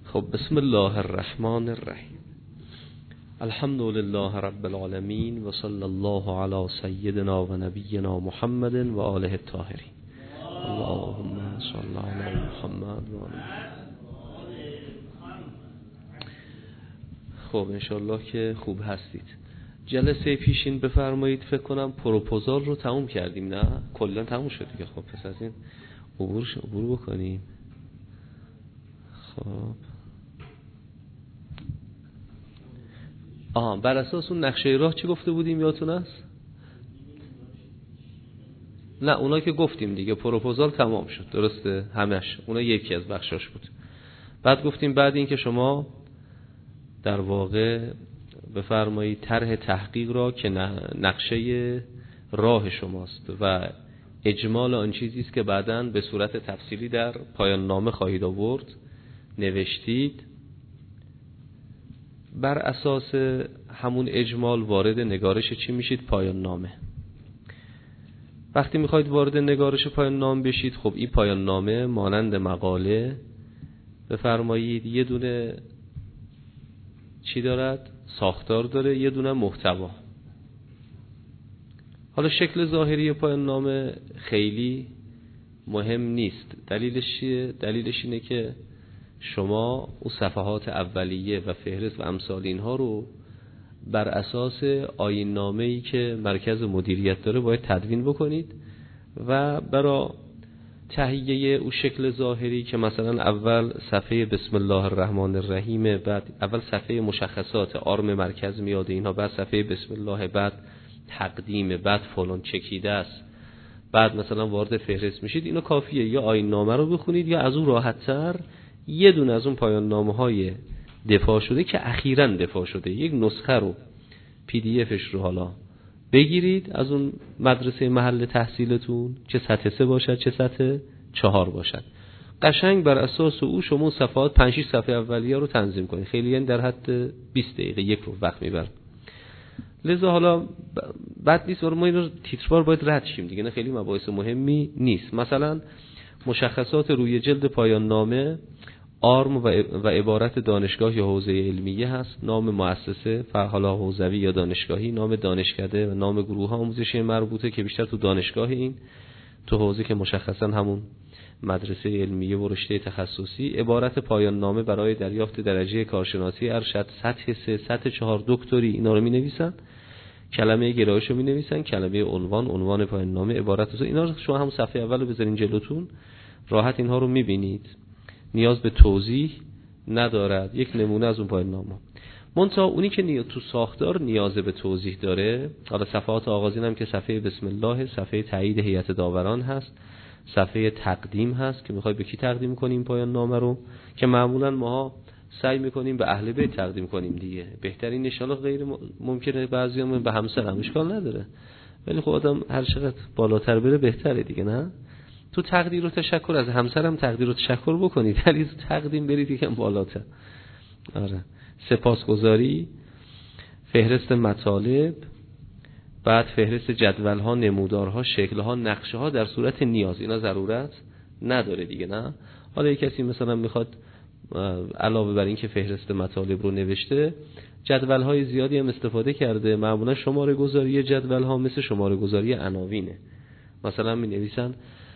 خب بسم الله الرحمن الرحیم. الحمد لله رب العالمین و صلی الله علی سیدنا و نبینا محمد و آله الطاهرین. اللهم صل علی محمد و آله. خب انشالله که خوب هستید. جلسه پیشین بفرمایید، فکر کنم پروپوزال رو تموم کردیم، نه؟ کلا تموم شد دیگه. خب پس از این عبور بکنیم. خب بر اساس اون نقشه راه چی گفته بودیم یادتون است؟ نه اونا که گفتیم دیگه، پروپوزال تمام شد، درسته؟ همش اونا یکی از بخشاش بود. بعد گفتیم بعد این که شما در واقع بفرمایید طرح تحقیق را که نقشه راه شماست و اجمال آن چیزی است که بعداً به صورت تفصیلی در پایان نامه خواهید آورد نوشتید. بر اساس همون اجمال وارد نگارش چی میشید؟ پایان نامه. وقتی میخواید وارد نگارش پایان نامه بشید، خب این پایان نامه مانند مقاله بفرمایید یه دونه چی دارد؟ ساختار داره، یه دونه محتوا. حالا شکل ظاهری پایان نامه خیلی مهم نیست. دلیلش چیه؟ دلیلش اینه که شما اون صفحات اولیه و فهرست و امثال اینها رو بر اساس آیین نامه‌ای که مرکز مدیریت داره باید تدوین بکنید و برای تهیه اون شکل ظاهری که مثلا اول صفحه بسم الله الرحمن الرحیم، بعد اول صفحه مشخصات آرم مرکز میاد اینها، بعد صفحه بسم الله، بعد تقدیم، بعد فلان چکیده است، بعد مثلا وارد فهرست میشید. اینو کافیه یا آیین نامه رو بخونید یا از اون راحت‌تر یه دونه از اون پایان نامه‌های دفاع شده که اخیراً دفاع شده یک نسخه رو PDF اش رو حالا بگیرید از اون مدرسه محل تحصیلتون، چه سطح 3 باشد چه سطح 4 باشد. قشنگ بر اساس او شما صفحات 5-6 صفحه اولیه رو تنظیم کنید. خیلی یعنی در حد 20 دقیقه یک رو وقت میبره. لذا حالا بد نیست ما اینو تیتروار باید رد شیم دیگه، نه خیلی مباحث مهمی نیست. مثلا مشخصات روی جلد پایان نامه آرم و عبارت دانشگاه یا حوزه علمیه هست، نام مؤسسه حالا حوزوی یا دانشگاهی، نام دانشکده و نام گروه آموزشی مربوطه که بیشتر تو دانشگاه، این تو حوزه که مشخصا همون مدرسه علمیه و رشته تخصصی. عبارت پایان نامه برای دریافت درجه کارشناسی ارشد سطح 3 سطح 4 دکتری، اینا رو می‌نویسن. کلمه گرایش رو می‌نویسن، کلمه عنوان پایان نامه، عبارت اینا رو شما هم صفحه اول رو بذارین جلوتون، راحت اینها رو می‌بینید، نیاز به توضیح ندارد. یک نمونه از اون پایان نامه. منتها اونی که تو ساختار نیاز به توضیح داره، حالا صفحات آغازین هم که صفحه بسم الله، صفحه تایید هیئت داوران هست، صفحه تقدیم هست که میخوای به کی تقدیم کنیم پایان نامه رو، که معمولا ما سعی میکنیم به اهل بیت تقدیم کنیم دیگه. بهترین ان شاءالله، غیر ممکنه بعضیامون به همسر هم اشکال نداره، ولی خب آدم هر چقدر بالاتر بره بهتره دیگه، نه؟ تو تقدیر و تشکر از همسرم تقدیر و تشکر بکنید، ولی تقدیم برید یکم بالاتر. آره. سپاسگزاری، فهرست مطالب، بعد فهرست جدول‌ها، نمودارها، شکل‌ها، نقشه‌ها در صورت نیاز. اینا ضرورت نداره دیگه، نه؟ حالا یک کسی مثلا میخواد علاوه بر این که فهرست مطالب رو نوشته، جدول‌های زیادی هم استفاده کرده. معمولا شماره گذاری جدول‌ها مثل شماره گذاری عناوینه. مثلا می‌نویسن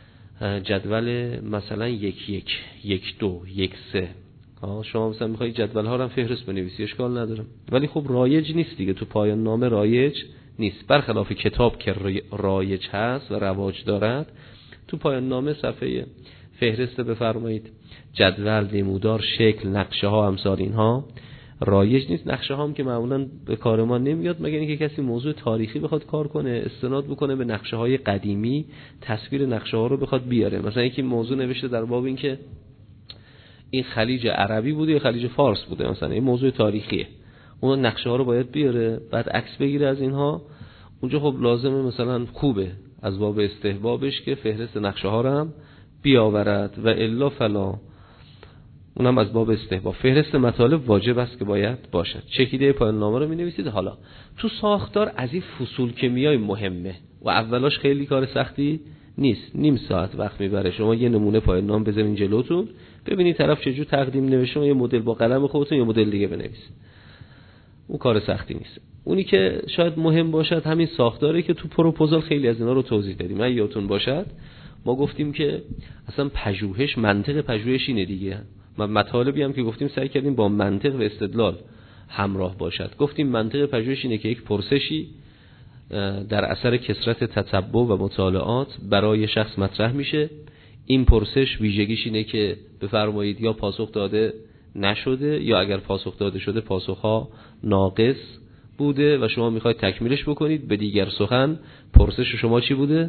جدول مثلا 1-1 1-2 1-3. شما مثلا میخوای جدول ها رو هم فهرست بنویسی، اشکال نداره، ولی خب رایج نیست دیگه. تو پایان نامه رایج نیست، برخلاف کتاب که رایج هست و رواج دارد. تو پایان نامه صفحه فهرست بفرمایید جدول، نمودار، شکل، نقشه ها، امثال اینها رایج نیست. نقشه ها هم که معمولا به کار ما نمیاد، مگر اینکه کسی موضوع تاریخی بخواد کار کنه، استناد بکنه به نقشه های قدیمی، تصویر نقشه ها رو بخواد بیاره. مثلا یکی موضوع نوشته در باب این که این خلیج عربی بوده یا خلیج فارس بوده، مثلا این موضوع تاریخیه، اون نقشه ها رو باید بیاره، بعد عکس بگیره از اینها. اونجا خب لازمه مثلا خوبه از باب استحبابش که فهرست نقشه ها رو هم بیاورد و الا فلا، اونم از باب استحباب. فهرست مطالب واجب است که باید باشد. چکیده پایان نامه رو می‌نویسید. حالا تو ساختار از این فصول که میای مهمه و اولاش خیلی کار سختی نیست، نیم ساعت وقت میبره. شما یه نمونه پایان نامه بزنین جلوتون، ببینید طرف چجور تقدیم نوشته، یه مدل با قلم خودتون یه مدل دیگه بنویسید. اون کار سختی نیست. اونی که شاید مهم باشد همین ساختاره که تو پروپوزال خیلی از اینا رو توضیح دادیم. اگه یادتون باشد ما گفتیم که اصلا پژوهش، منطق پژوهش اینه دیگه. مطالبی هم که گفتیم سعی کردیم با منطق و استدلال همراه باشد. گفتیم منطق پژوهش اینه که یک پرسشی در اثر کثرت تتبع و مطالعات برای شخص مطرح میشه. این پرسش ویژگیش اینه که بفرمایید یا پاسخ داده نشده یا اگر پاسخ داده شده پاسخها ناقص بوده و شما میخواید تکمیلش بکنید. به دیگر سخن پرسش شما چی بوده؟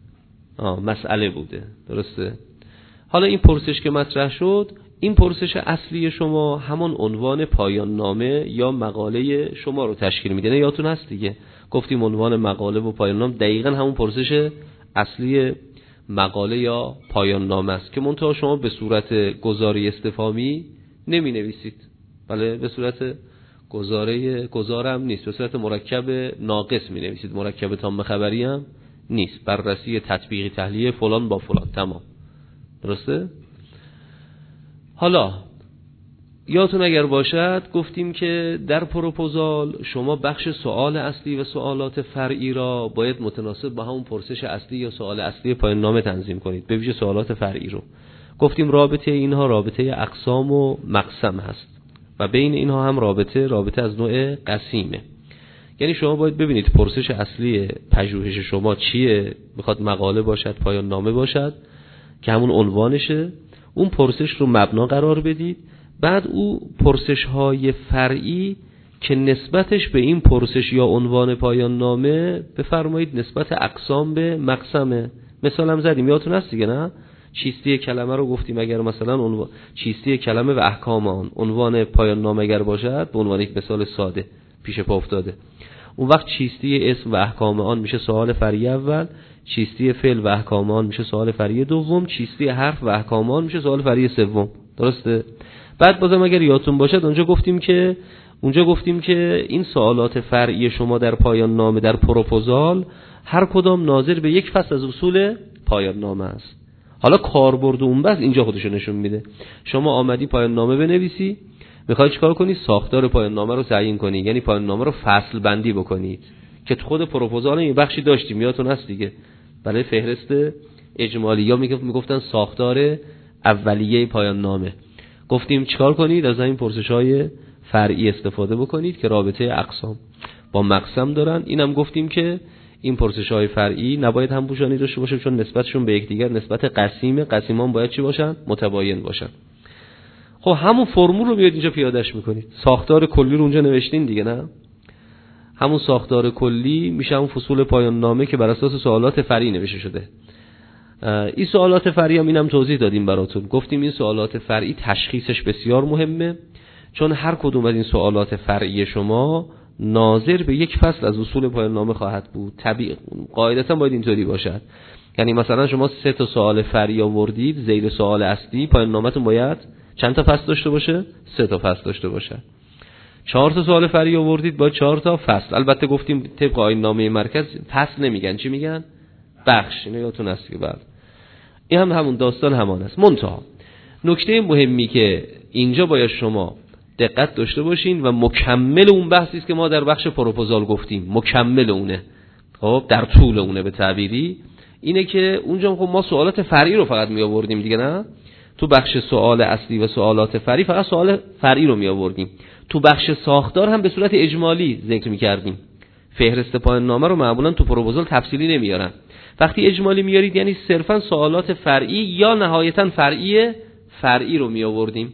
مسئله بوده. درسته؟ حالا این پرسش که مطرح شد، این پرسش اصلی شما همون عنوان پایان نامه یا مقاله شما رو تشکیل میده. نه یادتون هست دیگه گفتیم عنوان مقاله و پایان نامه دقیقاً همون پرسش اصلی مقاله یا پایان نامه است که منتها شما به صورت گزاره استفهامی نمی نویسید. بله، به صورت گزاره هم نیست، به صورت مرکب ناقص می نویسید. مرکب تام خبری هم نیست. بررسی تطبیقی تحلیل فلان با فلان. تمام. درسته؟ حالا یادتون اگر باشد گفتیم که در پروپوزال شما بخش سوال اصلی و سوالات فرعی را باید متناسب با همون پرسش اصلی یا سوال اصلی پایان نامه تنظیم کنید. به ویژه سوالات فرعی رو گفتیم رابطه اینها رابطه اقسام و مقسم هست و بین اینها هم رابطه از نوع قسیمه. یعنی شما باید ببینید پرسش اصلی پژوهش شما چیه، میخواد مقاله باشد، پایان نامه باشد که همون عنوانشه، اون پرسش رو مبنا قرار بدید. بعد او پرسش های فرعی که نسبتش به این پرسش یا عنوان پایان نامه بفرمایید نسبت اقسام به مقسمه. مثال هم زدیم یادتون هست دیگه، نه؟ چیستی کلمه رو گفتیم اگر مثلا چیستی کلمه و احکام آن عنوان پایان نامه اگر باشد، به عنوان یک مثال ساده پیش پا افتاده، اون وقت چیستی اسم و احکام آن میشه سوال فرعی اول، چیستی فعل و احکام آن میشه سوال فرعی دوم، چیستی حرف و احکام آن میشه سوال فرعی سوم. درسته؟ بعد بازم اگر یادتون باشد اونجا گفتیم که این سوالات فرعی شما در پایان نامه در پروپوزال هر کدام ناظر به یک فصل از اصول پایان نامه است. حالا کاربرد اون بحث اینجا خودشو نشون میده. شما آمدی پایان نامه بنویسی، میخوای چیکار کنی؟ ساختار پایان نامه رو تعیین کنی، یعنی پایان نامه رو فصل بندی بکنید که خود پروپوزال یه بخشی داشتیم یادتون هست دیگه. برای فهرست اجمالی یا میگفتن ساختار اولیه پایان نامه، گفتیم چیکار کنید؟ از این پرسش‌های فرعی استفاده بکنید که رابطه اقسام با مقسم دارن. اینم گفتیم که این پرسش‌های فرعی نباید هم پوشانی داشته باشه چون نسبتشون به یکدیگر نسبت قسیمه. قسیمان باید چی باشن؟ متباین باشن. خب همون فرمول رو میاد اینجا پیادهش میکنید. ساختار کلی رو اونجا نوشتین دیگه، نه؟ همون ساختار کلی میشه همون فصول پایان نامه که بر اساس سوالات فرعی نوشته شده. این سوالات فرعی هم اینم توضیح دادیم براتون. گفتیم این سوالات فرعی تشخیصش بسیار مهمه چون هر کدوم از این سوالات فرعی شما ناظر به یک فصل از اصول پایان نامه خواهد بود. قاعدتا باید اینطوری باشد. یعنی مثلا شما 3 تا سوال فرعی آوردید، زیر سوال اصلی پایان نامه‌تون باید چند تا فصل داشته باشه؟ 3 تا فصل داشته باشه. 4 تا سوال فرعی آوردید باید 4 تا فصل. البته گفتیم طبق آیین نامه مرکز فصل نمیگن، چی میگن؟ بخش. اینو یادتون هست که بعد این هم همون داستان همان است. منتها نکته مهمی که اینجا باید شما دقت داشته باشین و مکمل اون بحثی است که ما در بخش پروپوزال گفتیم، مکمل اونه، خب در طول اونه به تعبیری، اینه که اونجا خب ما سوالات فرعی رو فقط می آوردیم دیگه، نه؟ تو بخش سوال اصلی و سوالات فرعی فقط سوال فرعی رو می آوردیم. تو بخش ساختار هم به صورت اجمالی ذکر می کردیم. فهرست پایان نامه رو معمولا تو پروپوزال تفصیلی نمیارن. وقتی اجمالی میارید یعنی صرفا سوالات فرعی یا نهایتا فرعی رو می آوردیم.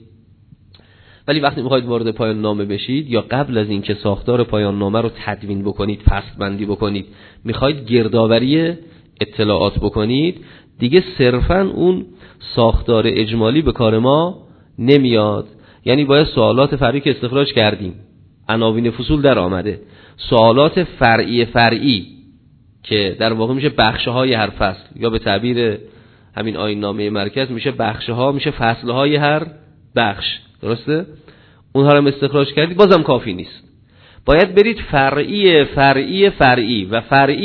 ولی وقتی میخواید وارد پایان نامه بشید یا قبل از اینکه ساختار پایان نامه رو تدوین بکنید، فصل بندی بکنید، میخواید گردآوری اطلاعات بکنید، دیگه صرفا اون ساختار اجمالی به کار ما نمیاد. یعنی باید سوالات فرعی که استخراج کردیم، عناوین فصول در آمده، سوالات فرعی که در واقع میشه بخش‌های هر فصل یا به تعبیر همین آیین نامه مرکز میشه بخش‌ها، میشه فصل‌های هر بخش. درسته؟ اونها رو هم استخراج کردید، بازم کافی نیست. باید برید فرعی و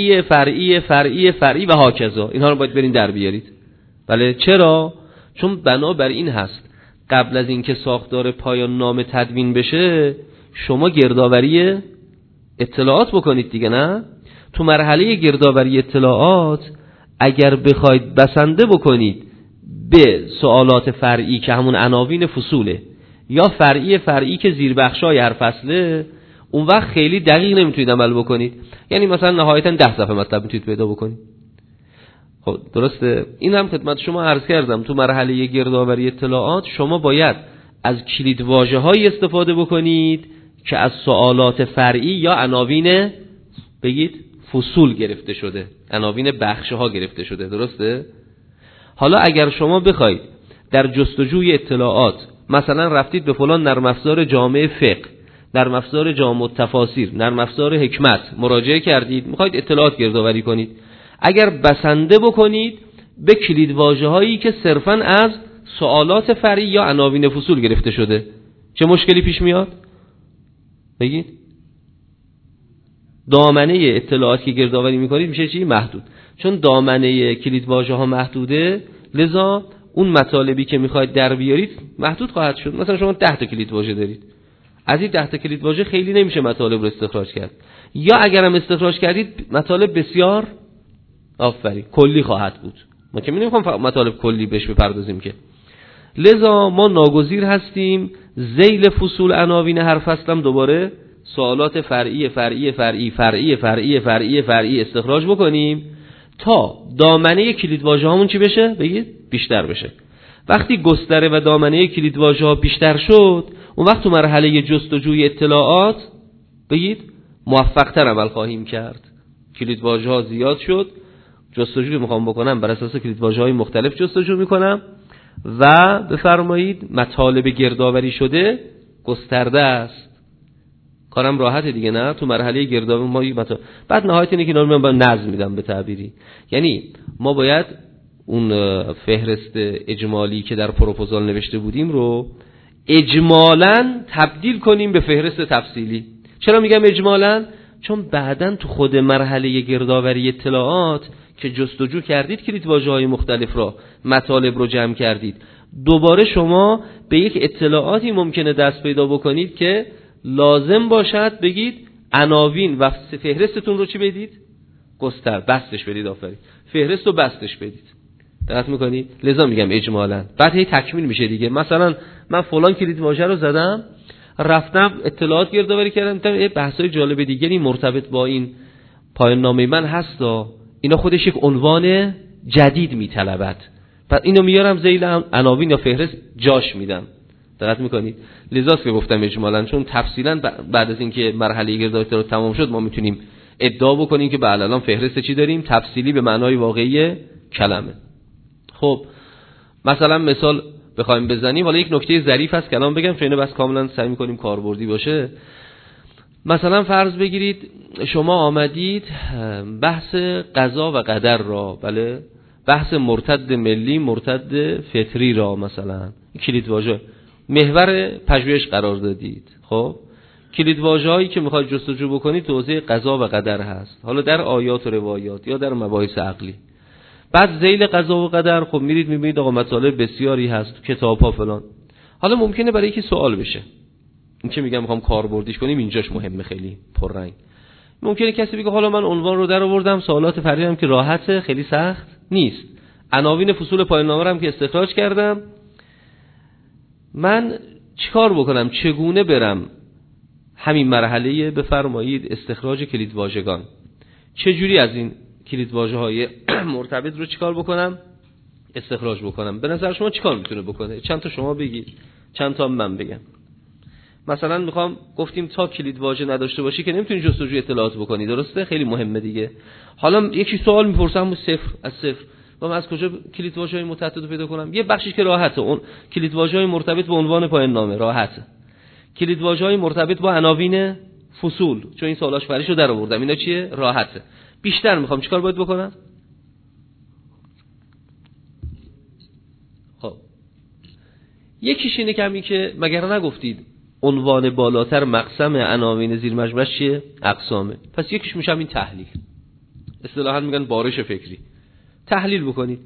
فرعی و هاکذا. اینها رو باید برین در بیارید. بله، چرا؟ چون بنا بر این هست قبل از اینکه ساختار پایان نامه تدوین بشه شما گردآوری اطلاعات بکنید دیگه. نه تو مرحله گردآوری اطلاعات اگر بخواید بسنده بکنید به سوالات فرعی که همون عناوین فصوله یا فرعی که زیربخشای هر فصله، اون وقت خیلی دقیق نمیتونید عمل بکنید. یعنی مثلا نهایتا 10 صفحه مطلب میتونید پیدا بکنید. خب درسته. این هم خدمت شما عرض کردم تو مرحله گردآوری اطلاعات شما باید از کلید واژه‌هایی استفاده بکنید که از سوالات فرعی یا عناوین بگید فصول گرفته شده، عناوین بخش‌ها گرفته شده. درسته؟ حالا اگر شما بخواید در جستجوی اطلاعات مثلا رفتید به فلان نرم افزار جامع فقه، نرم افزار جامع التفاسیر، نرم افزار حکمت مراجعه کردید، میخواید اطلاعات گردآوری کنید، اگر بسنده بکنید به کلید واژه‌هایی که صرفاً از سوالات فرعی یا عناوین فصول گرفته شده، چه مشکلی پیش میاد؟ بگید. دامنه اطلاعاتی که گردآوری میکنید میشه چی؟ محدود. چون دامنه کلید واژه‌ها محدوده، لذا اون مطالبی که میخواید در بیارید محدود خواهد شد. مثلا شما 10 تا کلید واژه دارید، از این 10 تا کلید واژه خیلی نمیشه مطالب رو استخراج کرد، یا اگرم استخراج کردید مطالب بسیار کلی خواهد بود. ما که نمیخوام مطالب کلی بهش بپردازیم که. لذا ما ناگزیر هستیم ذیل فصول عناوین هر فصلم دوباره سوالات فرعی استخراج بکنیم تا دامنه کلید واژه‌هامون چی بشه؟ بگید بیشتر بشه. وقتی گستره و دامنه کلید واژه‌ها بیشتر شد، اون وقت تو مرحله جستجوی اطلاعات بگید موفق‌تر عمل خواهیم کرد. کلید واژه‌ها زیاد شد، جستجوی میخوام بکنم بر اساس کلید واژه‌های مختلف جستجو میکنم و بفرمایید مطالب گردآوری شده گسترده است. کارم راحته دیگه. نه تو مرحله گردآوری ما بعد نهایت اینه که اینا رو نظم میدم به تعبیری. یعنی ما باید اون فهرست اجمالی که در پروپوزال نوشته بودیم رو اجمالاً تبدیل کنیم به فهرست تفصیلی. چرا میگم اجمالاً؟ چون بعداً تو خود مرحله گردآوری اطلاعات که جستجو کردید کلید واژه‌های مختلف را، مطالب رو جمع کردید، دوباره شما به یک اطلاعاتی ممکنه دست پیدا بکنید که لازم باشد بگید عناوین و فهرستتون رو چی بدید؟ بستش بدید. آفرین. فهرست رو بستش بدید. دقت میکنید؟ لذا میگم اجمالاً. بعد هی تکمیل میشه دیگه. مثلا من فلان کلید واژه رو زدم، رفتم اطلاعات گردآوری کردم، دیدم یه بحثای جالب دیگری مرتبط با این پایان نامه من هستا، اینا خودش یک عنوان جدید میطلبد. بعد اینو میارم ذیل عناوین یا فهرست جاش میدم. دقت میکنید؟ لذاست که گفتم اجمالاً، چون تفصیلاً بعد از اینکه مرحله گردآوری رو تمام شد ما میتونیم ادعا بکنیم که بله الان فهرست چی داریم؟ تفصیلی به معنای واقعی کلمه. خب مثلا مثال بخوایم بزنیم، حالا یک نکته ظریف هست کلام بگم چون اینو بس کاملا سعی می‌کنیم کاربردی باشه. مثلا فرض بگیرید شما آمدید بحث قضا و قدر را، بله، بحث مرتد ملی مرتد فطری را مثلا کلید واژه محور پژوهش قرار دادید. خب کلید واژه‌هایی که می‌خواید جستجو بکنید توضیح قضا و قدر هست، حالا در آیات و روایات یا در مباحث عقلی. بعد ذیل قضا و قدر خب میرید میبینید آقا مطالب بسیاری هست، کتاب‌ها فلان. حالا ممکنه برای یکی سوال بشه، این که میگم میخوام کاربردیش کنیم اینجاش مهمه، خیلی پررنگ. ممکنه کسی بگه حالا من عنوان رو در آوردم، سوالات فرعی هم که راحته، خیلی سخت نیست، عناوین فصول پایان نامه هم که استخراج کردم، من چیکار بکنم؟ چگونه برم همین مرحله بفرمایید استخراج کلید واژگان، چه جوری از این کلید واژه‌های مرتبط رو چیکار بکنم؟ استخراج بکنم. به نظر شما چیکار میتونه بکنه؟ چند تا شما بگید، چند تا من بگم. مثلا میخوام گفتیم تا کلید واژه نداشته باشی که نمیتونی جستجوی اطلاعات بکنی، درسته؟ خیلی مهمه دیگه. حالا یکی سوال میپرسم از صفر من از کجا کلید واژه‌های متعدد رو پیدا کنم؟ یه بخشی که راحته، اون کلید واژه‌های مرتبط به عنوان پایان نامه راحته. کلید واژه‌های مرتبط با عناوین فصول، چون این سوالاش فریشو در آوردم، اینا چیه؟ راحته. بیشتر میخوام چیکار باید بکنم؟ خب یکیش اینه کمی که مگر نگفتید عنوان بالاتر مقسم عناوین زیر مجموعش چیه؟ اقسامه. پس یکیش میشه این تحلیل، اصطلاحاً میگن بارش فکری. تحلیل بکنید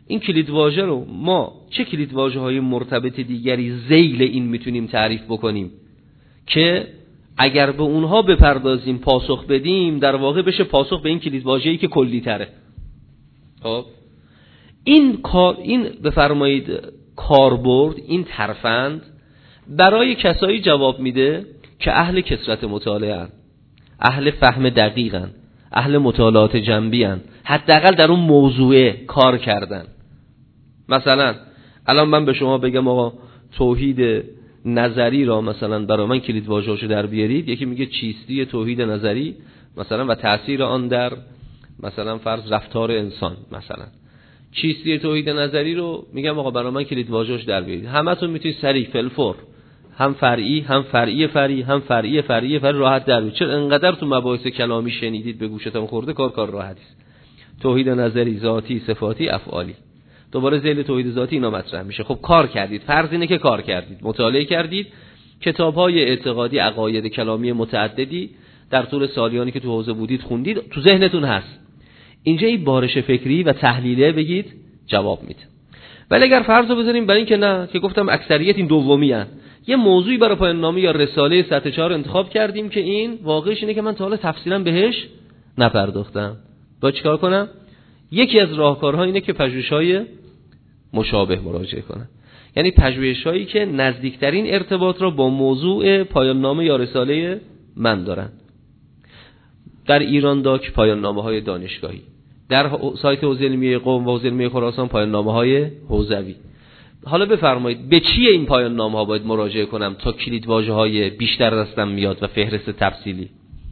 این کلیدواژه رو ما چه کلیدواژه‌های مرتبط دیگری ذیل این میتونیم تعریف بکنیم که اگر به اونها بپردازیم پاسخ بدیم در واقع بشه پاسخ به این کلیدواژه‌ای که کلی تره. خب این بفرمایید کاربرد، این ترفند برای کسایی جواب میده که اهل کثرت مطالعه هستند، اهل فهم دقیق هستند، اهل مطالعات جنبی هستند، حداقل در اون موضوع کار کردن. مثلا الان من به شما بگم آقا توحید نظری را مثلا برای من کلیدواژه‌اشو در بیارید، یکی میگه چیستی توحید نظری مثلا و تأثیر آن در مثلا فرض رفتار انسان، مثلا چیستی توحید نظری رو میگم آقا برای من کلیدواژه‌اش در بیارید، همتون میتونید سریع فلفور هم فرعی هم فرعی فرعی هم فرعی فرعی راحت در بیارید. چرا انقدر تو مباحث کلامی شنیدید به گوشتون خورده، کار راحتی است. توحید نظری، ذاتی، صفاتی، افعالی، دوباره ذیل توحید ذاتی اینا مطرح میشه. خب کار کردید، فرض اینه که کار کردید، مطالعه کردید، کتاب‌های اعتقادی، عقاید کلامی متعددی در طول سالیانی که تو حوزه بودید خوندید، تو ذهنتون هست. اینجا این بارش فکری و تحلیله بگید جواب میده. ولی اگر فرض رو بذاریم برای این که نه، که گفتم اکثریت این دومی هست، یه موضوعی برای پایان نامه یا رساله سطح 4 انتخاب کردیم که این واقعش اینه که من تا حالا تفصیلا بهش نپرداختم، با چیکار کنم؟ یکی از راهکارها اینه که پژوهش‌های مشابه مراجعه کنم، یعنی پژوهش‌هایی که نزدیکترین ارتباط را با موضوع پایان نامه یا رساله من دارن. در ایران داک پایان نامه‌های دانشگاهی، در سایت حوزه علمیه قم و حوزه علمیه خراسان پایان نامه‌های حوزوی. حالا بفرمایید به چیه این پایان نامه‌ها باید مراجعه کنم تا کلیدواژه‌های بیشتر دستم میاد و فهرست تفصیلی؟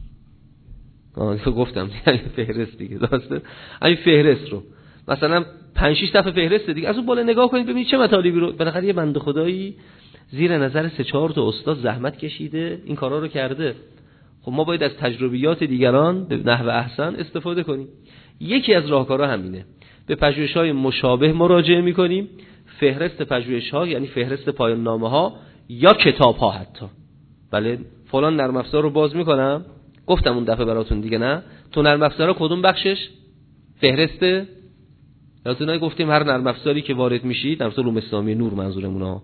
گفتم یعنی فهرست دیگه، درسته؟ همین فهرست رو مثلا 5-6 صفحه فهرست دیگه از اون بالا نگاه کنید ببینید چه مطالبی رو بالاخره یه بنده خدایی زیر نظر 3-4 تا استاد زحمت کشیده این کارا رو کرده. خب ما باید از تجربیات دیگران به نحو احسن استفاده کنیم. یکی از راهکارها همینه، به پژوهش‌های مشابه مراجعه می‌کنیم، فهرست پژوهش‌ها یعنی فهرست پایان نامه‌ها یا کتاب‌ها حتی. بله فلان نرم افزار رو باز می‌کنم، گفتم اون دفعه براتون دیگه، نه تو نرم افزارا کدوم بخشش فهرسته؟ یادتونه گفتیم هر نرم افزاری که وارد میشید، در علوم اسلامی نور منظورمونه،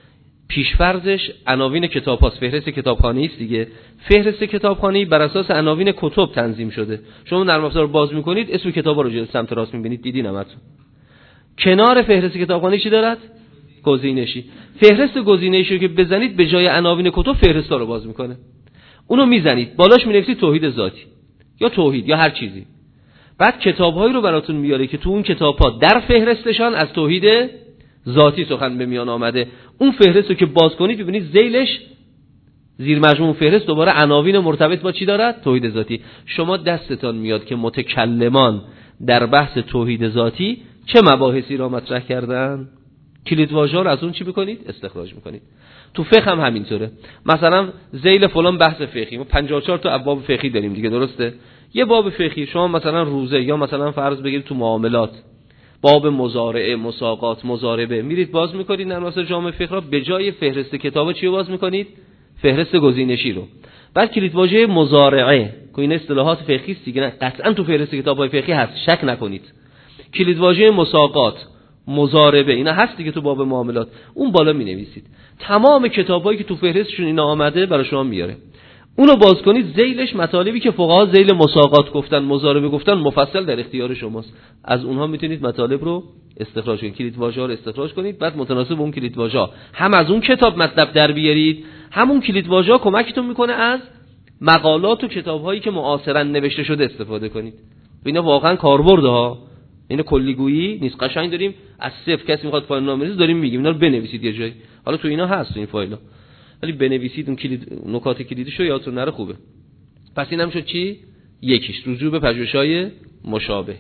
پیشفرضش عناوین کتاب‌هاست، فهرست کتابخوانی است دیگه. فهرست کتابخوانی بر اساس عناوین کتب تنظیم شده. شما نرم افزار رو باز می‌کنید، اسم کتابا رو جلوی سمت راست می‌بینید، دیدین همتون. کنار فهرست کتابخوانی چی دارد؟ گزینشی. فهرست گزینشی رو که بزنید به جای عناوین کتب فهرستا رو باز می‌کنه. اونو میزنید، بالاش می‌نویسید توحید ذاتی یا توحید یا هر چیزی. بعد کتاب‌هایی رو براتون میاره که تو اون کتاب‌ها در فهرستشان از توحید ذاتی سخن به میان آمده. اون فهرست رو که باز کنید ببینید ذیلش زیر مجموع فهرست دوباره عناوین مرتبط با چی دارد؟ توحید ذاتی. شما دستتان میاد که متکلمان در بحث توحید ذاتی چه مباحثی را مطرح کردن، کلیدواژه‌ها رو از اون چی می‌کنید؟ استخراج می‌کنید. تو فقه هم همینطوره. مثلا ذیل فلان بحث فقهی، ما 54 تا ابواب فقهی داریم دیگه، درسته؟ یه باب فقهی شما مثلا روزه یا مثلا فرض بگیرید تو معاملات باب مزارعه، مساقات، مضاربه، میرید باز میکنید نرم افزار جامع فقه را، به جای فهرست کتاب چی رو باز میکنید؟ فهرست گزینشی رو. بعد کلیدواژه مزارعه که این اصطلاحات فقهی است دیگه، قطعا تو فهرست کتاب‌های فقهی هست، شک نکنید. کلیدواژه مساقات، مضاربه اینا هست دیگه تو باب معاملات، اون بالا مینویسید. تمام کتابایی که تو فهرستشون اینا آمده برای شما میاره. اونو باز کنید، ذیلش مطالبی که فقها ذیل مساقات گفتن، مضاربه گفتن، مفصل در اختیار شماست. از اونها میتونید مطالب رو استخراج کنید، کلیدواژه‌ها رو استخراج کنید، بعد متناسب اون کلیدواژه‌ها هم از اون کتاب مطلب در بیارید، همون کلیدواژه‌ها کمکتون میکنه از مقالات و کتاب‌هایی که معاصرا نوشته شده استفاده کنید. اینا واقعا کاربرده ها، این کلیگویی نیست. قشنگ داریم از صفر کسی میخواد پایان نامه بنویسه داریم میگیم اینا رو بنویسید یه جایی. حالا تو اینا هست تو این فایل‌ها، ولی بنویسید اون نکات کلیدیشو یادتون نره خوبه. پس این هم شد چی؟ یکیش رجوع به پژوهش‌های مشابه.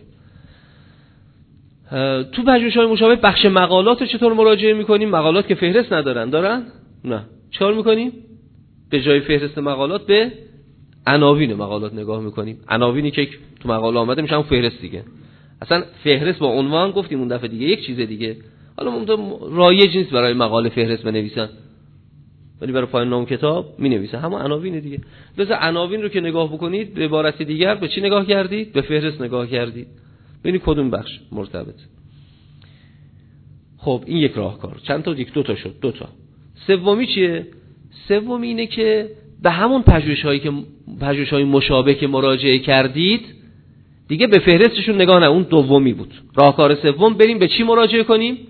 تو پژوهش‌های مشابه بخش مقالات رو چطور مراجعه می‌کنیم؟ مقالات که فهرست ندارن، دارن؟ نه. چیکار می‌کنیم؟ به جای فهرست مقالات به عناوین مقالات نگاه می‌کنیم. عناوینی که تو مقاله آمده میشن فهرست دیگه. اصلا فهرست با عنوان گفتیم اون دفعه دیگه یک چیز دیگه. حالا رایج نیست برای مقاله فهرست بنویسن، ولی برای پایان نام کتاب می نویسه همون عناوین دیگه. لذا عناوین رو که نگاه بکنید به عبارت دیگر به چی نگاه کردید؟ به فهرست نگاه کردید، ببینید کدوم بخش مرتبط. خب این یک راهکار. چند تا؟ یک، دو تا شد. دو تا. سومی چیه؟ سومی اینه که به همون پژوهش‌های مشابه که مراجعه کردید دیگه به فهرستشون نگاه نه، اون دومی بود. راهکار سوم بریم به چی مراجعه کنیم؟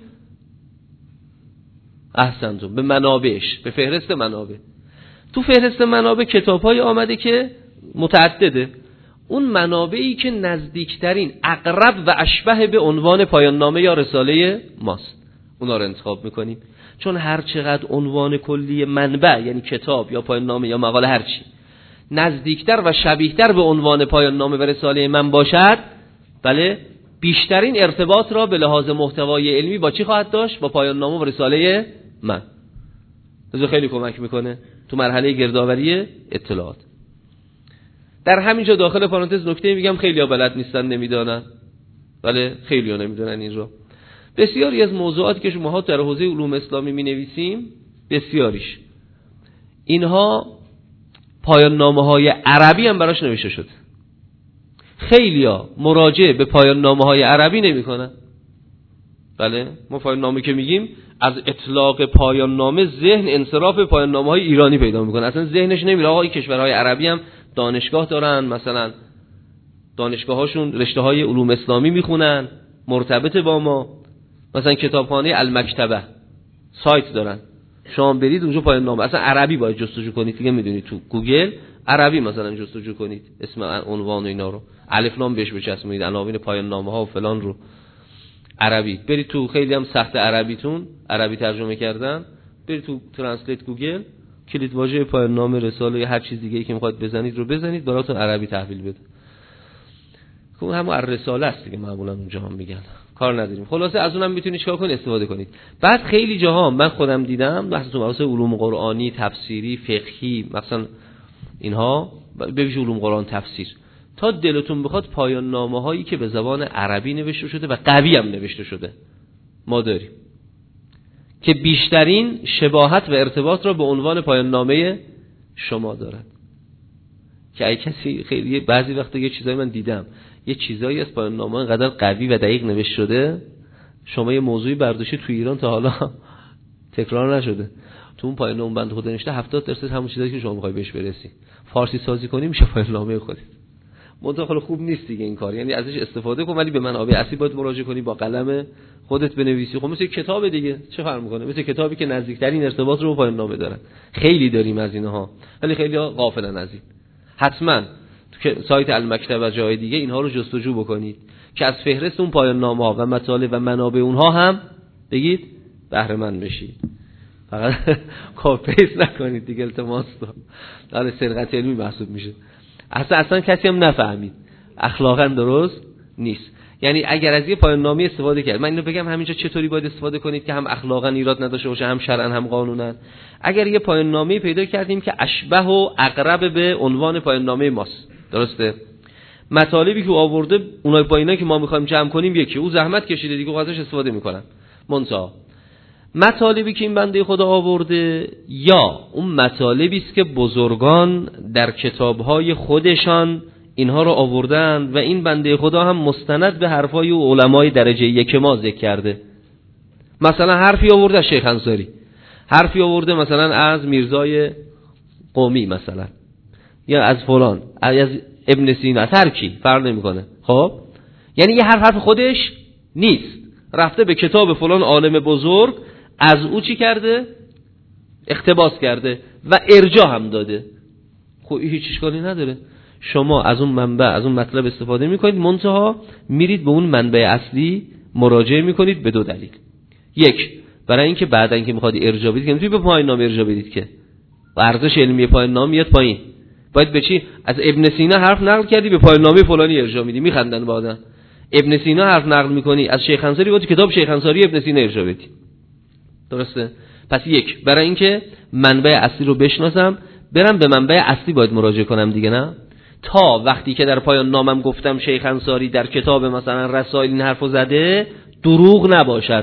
احسنتون، به منابعش، به فهرست منابع. تو فهرست منابع کتاب‌های آمده که متعدده. اون منابعی که نزدیکترین، اقرب و اشبه به عنوان پایان نامه یا رساله ماست، اونا رو انتخاب میکنیم. چون هر چقدر عنوان کلی منبع، یعنی کتاب یا پایان نامه یا مقاله، هر چی نزدیکتر و شبیهتر به عنوان پایان نامه و رساله من باشد، بله، بیشترین ارتباط را به لحاظ محتوای علمی با چی خواهد داشت؟ با پایان نامه و رساله من. این خیلی کمک میکنه تو مرحله گردآوری اطلاعات. در همینجا داخل پرانتز نکته میگم، خیلی‌ها بلد نیستن، نمیدونن. بله، خیلی‌ها نمیدونن این رو. بسیاری از موضوعاتی که شما در حوزه علوم اسلامی می‌نویسیم، بسیاریش اینها پایان نامه‌های عربی هم براش نوشته شده. خیلی‌ها مراجعه به پایان نامه‌های عربی نمی‌کنن. بله، ما پایان نامه که میگیم از اطلاق پایان نامه ذهن انصراف پایان نامه‌های ایرانی پیدا می‌کنه. اصلا ذهنش نمیره آقا این کشورهای عربی هم دانشگاه دارن، مثلا دانشگاه‌هاشون رشته‌های علوم اسلامی میخونن مرتبط با ما، مثلا کتابخانه المکتبه سایت دارن، شما برید اونجا پایان نامه اصلا عربی باید جستجو کنید دیگه، میدونید تو گوگل عربی مثلا جستجو کنید اسم عنوان و اینا رو، الف لام بهش بچسبونید، عناوین پایان نامه‌ها و فلان رو عربی. برید تو خیلی هم سخت عربیتون، عربی ترجمه کردن، برید تو ترنسلیت گوگل کلید واژه پایان نامه، رساله یا هر چیز دیگه‌ای که می‌خواید بزنید رو بزنید، براتون عربی تحویل بده. اون همون الرساله است دیگه، معمولا اونجا هم میگن، کار نداریم. خلاصه از اونم میتونید چیکار کنید؟ استفاده کنید. بعد خیلی جاها من خودم دیدم بحث تو مباحث علوم قرآنی، تفسیری، فقهی، مثلا اینها به ویژه علوم قرآن تفسیر، تا دلتون بخواد پایان نامه‌هایی که به زبان عربی نوشته شده و قوی هم نوشته شده ما داریم که بیشترین شباهت و ارتباط را به عنوان پایان نامه شما دارد. که ای کسی خیلی بعضی وقتا یه چیزایی من دیدم، یه چیزایی از پایان نامه انقدر قوی و دقیق نوشته شده، شما یه موضوعی برداشتی تو ایران تا حالا تکرار نشده، تو اون پایان نامه بنده خدا نوشته 70% همون چیزایی که شما می‌خوای بهش برسی، فارسی سازی کنی میشه پایان نامه خودت. منتها خوب نیست دیگه این کار، یعنی ازش استفاده کن ولی به منابع اصلی باید مراجعه کنی، با قلم خودت بنویسی. خب مثل کتاب دیگه، چه فرق میکنه؟ مثل کتابی که نزدیکترین ارتباط رو با پایان نامه داره. خیلی داریم از اینها، ولی خیلی‌ها غافلن از این. حتما تو سایت المکتب و جای دیگه اینها رو جستجو بکنید که از فهرست اون پایان نامه‌ها و مطالب و منابع اونها هم بگید بهره مند بشید. فقط کپی پیست نکنید دیگه، التماس داره سرقت علمی محسوب میشه. اصلا کسی هم نفهمید، اخلاقا درست نیست. یعنی اگر از یه پایان نامه استفاده کرد، من اینو بگم همینجا چطوری باید استفاده کنید که هم اخلاقا ایراد نداشته باشه، هم شرعا هم قانونا. اگر یه پایان نامه پیدا کردیم که اشبه و اقرب به عنوان پایان نامه ماست، درسته؟ مطالبی که آورده اونای پایینا که ما می‌خوایم جمع کنیم یکی، او زحمت کشیده دیگه، ازش استفاده می‌کنن. منتها مطالبی که این بنده خدا آورده یا اون مطالبی است که بزرگان در کتاب‌های خودشان اینها رو آوردن و این بنده خدا هم مستند به حرفای و علمای درجه یک ما ذکر کرده. مثلا حرفی آورده از شیخ انصاری، حرفی آورده مثلا از میرزای قومی مثلا، یا از فلان، از ابن سینا، از هر کی فرق نمیکنه. خب یعنی یه حرف خودش نیست، رفته به کتاب فلان عالم بزرگ، از او چی کرده؟ اقتباس کرده و ارجاع هم داده. خب هیچ اشکالی نداره، شما از اون منبع، از اون مطلب استفاده میکنید، منتها میرید به اون منبع اصلی مراجعه میکنید به دو دلیل. یک، برای اینکه بعدن که میخواد ارجاع بدید، یعنی به پایان نامه ارجاع بدید که ارزش علمی پایان نامه میاد پایین. باید به چی؟ از ابن سینا حرف نقل کردی به پایان نامه فلانی ارجاع میدی، میخندن بعدن. ابن سینا حرف نقل میکنی از شیخ انصاری، باید کتاب شیخ انصاری ابن سینا ارجاع بدی. درسته؟ پس یک، برای اینکه منبع اصلی رو بشناسم، برم به منبع اصلی باید مراجعه کنم دیگه، نه تا وقتی که در پایان نامم گفتم شیخ انصاری در کتاب مثلا رسائل این حرفو زده، دروغ نباشد.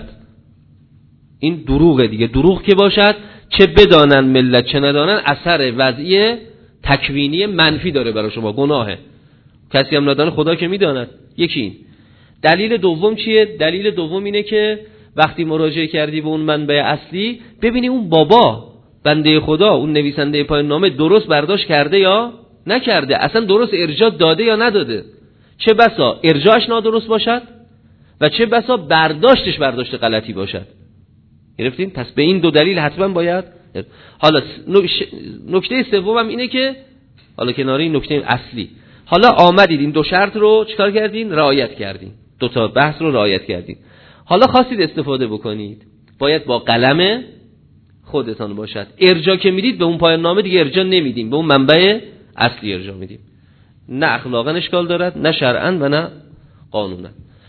این دروغه دیگه. دروغ که باشد، چه بدانن ملت چه ندانن، اثر وضعی تکوینی منفی داره برای شما، گناهه. کسی هم ندانه، خدا که میداند. یکی این. دلیل دوم چیه؟ دلیل دوم اینه که وقتی مراجعه کردی به اون منبع اصلی، ببینی اون بابا بنده خدا، اون نویسنده پایان نامه درست برداشت کرده یا نکرده، اصلا درست ارجاع داده یا نداده. چه بسا ارجاعش نادرست باشد و چه بسا برداشتش برداشت غلطی باشد. گرفتین؟ پس به این دو دلیل حتما باید. حالا نکته سومم اینه که حالا کنار این نکته اصلی، حالا آمدید این دو شرط رو چیکار کردین؟ رعایت کردین. دو تا بحث رو رعایت کردین. حالا خواستید استفاده بکنید، باید با قلم خودتان باشد. ارجاع که میدید به اون پایان نامه دیگه ارجاع نمیدیم، به اون منبع اصلی ارجاع میدیم. نه اخلاقا اشکال دارد، نه شرعا و نه قانونا.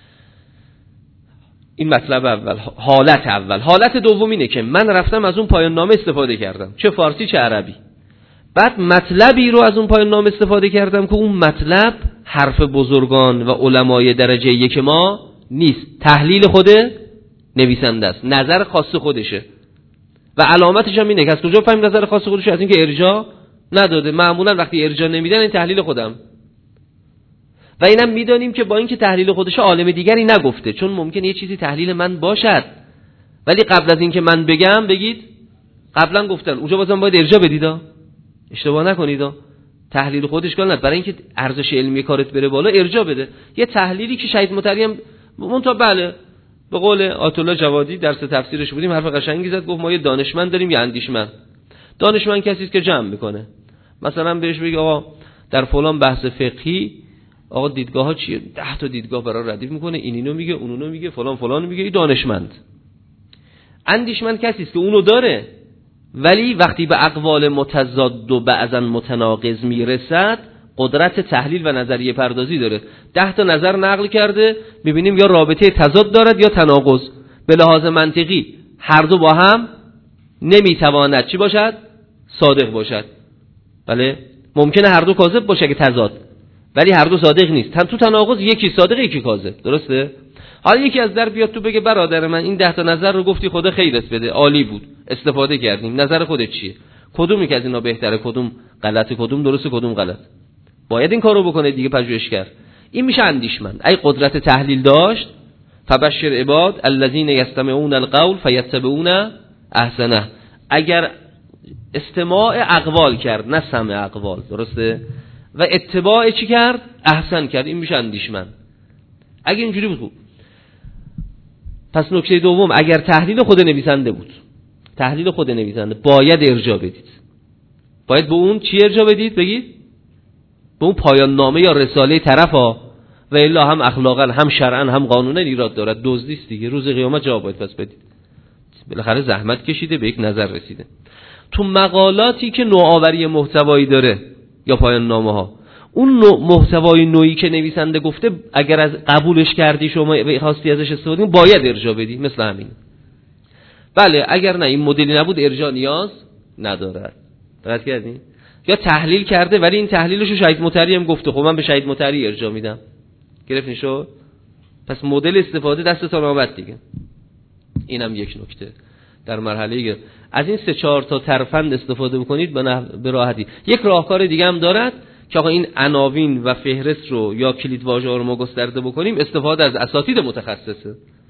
این مطلب اول. حالت اول. حالت دوم اینه که من رفتم از اون پایان نامه استفاده کردم، چه فارسی چه عربی. بعد مطلبی رو از اون پایان نامه استفاده کردم که اون مطلب حرف بزرگان و علمای درجه یک ما نیست، تحلیل خود نویسنده است، نظر خاص خودشه. و علامتش هم اینه که از کجا فهمیم نظر خاص خودشه؟ از اینکه ارجاع نداده. معمولا وقتی ارجاع نمیدن این تحلیل خودم. و اینم میدانیم که با اینکه تحلیل خودشه عالم دیگری نگفته، چون ممکنه یه چیزی تحلیل من باشد ولی قبل از اینکه من بگم بگید قبلا گفتن، اونجا بازم باید ارجاع بدید. اشتباه نکنید. تحلیل خودش اشکال نداره، برای اینکه ارزش علمی کارت بره بالا ارجاع بده. یه تحلیلی که شهید مطری هم منتها بله به قول آیت الله جوادی درس تفسیرش بودیم حرف قشنگی زد، گفت ما یه دانشمند داریم یه اندیشمند. دانشمند کسی است که جمع میکنه، مثلا بهش بگه آقا در فلان بحث فقهی آقا دیدگاه ها چیه، 10 تا دیدگاه برای ردیف میکنه، اینو میگه اونو میگه فلان میگه. این دانشمند. اندیشمند کسی است که اونو داره ولی وقتی به اقوال متضاد و بعضا متناقض میرسد قدرت تحلیل و نظریه پردازی داره. 10 تا نظر نقل کرده، میبینیم یا رابطه تضاد دارد یا تناقض. به لحاظ منطقی هر دو با هم نمیتواند چی باشد؟ صادق باشد. بله ممکنه هر دو کاذب باشه که تضاد، ولی هر دو صادق نیست. تو تناقض یکی صادق یکی کاذب. درسته؟ حالا یکی از در بیاد تو بگه برادر من این 10 تا نظر رو گفتی خدا خیرت بده، عالی بود، استفاده کردیم، نظر خودت چیه؟ کدومی که از اینا بهتره، کدوم غلطه، کدوم درسته، کدوم غلط؟ باید این کارو بکنه دیگه پژوهشگر. این میشه اندیشمند. ای قدرت تحلیل داشت، فبشر عباد الذين يستمعون القول فيتبعون احسنه. اگر استماع اقوال کرد نه سمع اقوال، درسته؟ و اتباع چی کرد؟ احسن کرد، این میشه اندیشمند. اگه اینجوری بود. پس نکته دوم، اگر تحلیل خود نویسنده بود، تحلیل خود نویسنده باید ارجاع بدید. باید به اون چی ارجاع بدید؟ بگید به اون پایان نامه یا رساله طرفا، و الا هم اخلاقا هم شرعا هم قانونا ایراد دارد، دزدیست دیگه. روز قیامت جواب باید پس بدید. بالاخره زحمت کشیده به یک نظر رسیده. تو مقالاتی که نوآوری محتوایی داره یا پایان نامه ها، اون محتوای نوعی که نویسنده گفته اگر از قبولش کردی شما خواستی ازش استفاده کنی باید ارجاع بدی، مثل همین. بله اگر نه این مدلی نبود ارجاع نیاز نداره. دقت کردین؟ یا تحلیل کرده ولی این تحلیلش رو شهید مطری هم گفته، خب من به شهید مطری ارجاع میدم. گرفتین شو؟ پس مدل استفاده دستتون آمد دیگه. اینم یک نکته در مرحله از این 3-4 تا ترفند استفاده بکنید به راحتی. یک راهکار دیگه هم دارد که آقا این عناوین و فهرست رو یا کلیدواژه ها رو ما گسترده بکنیم، استفاده از اساتید متخصصه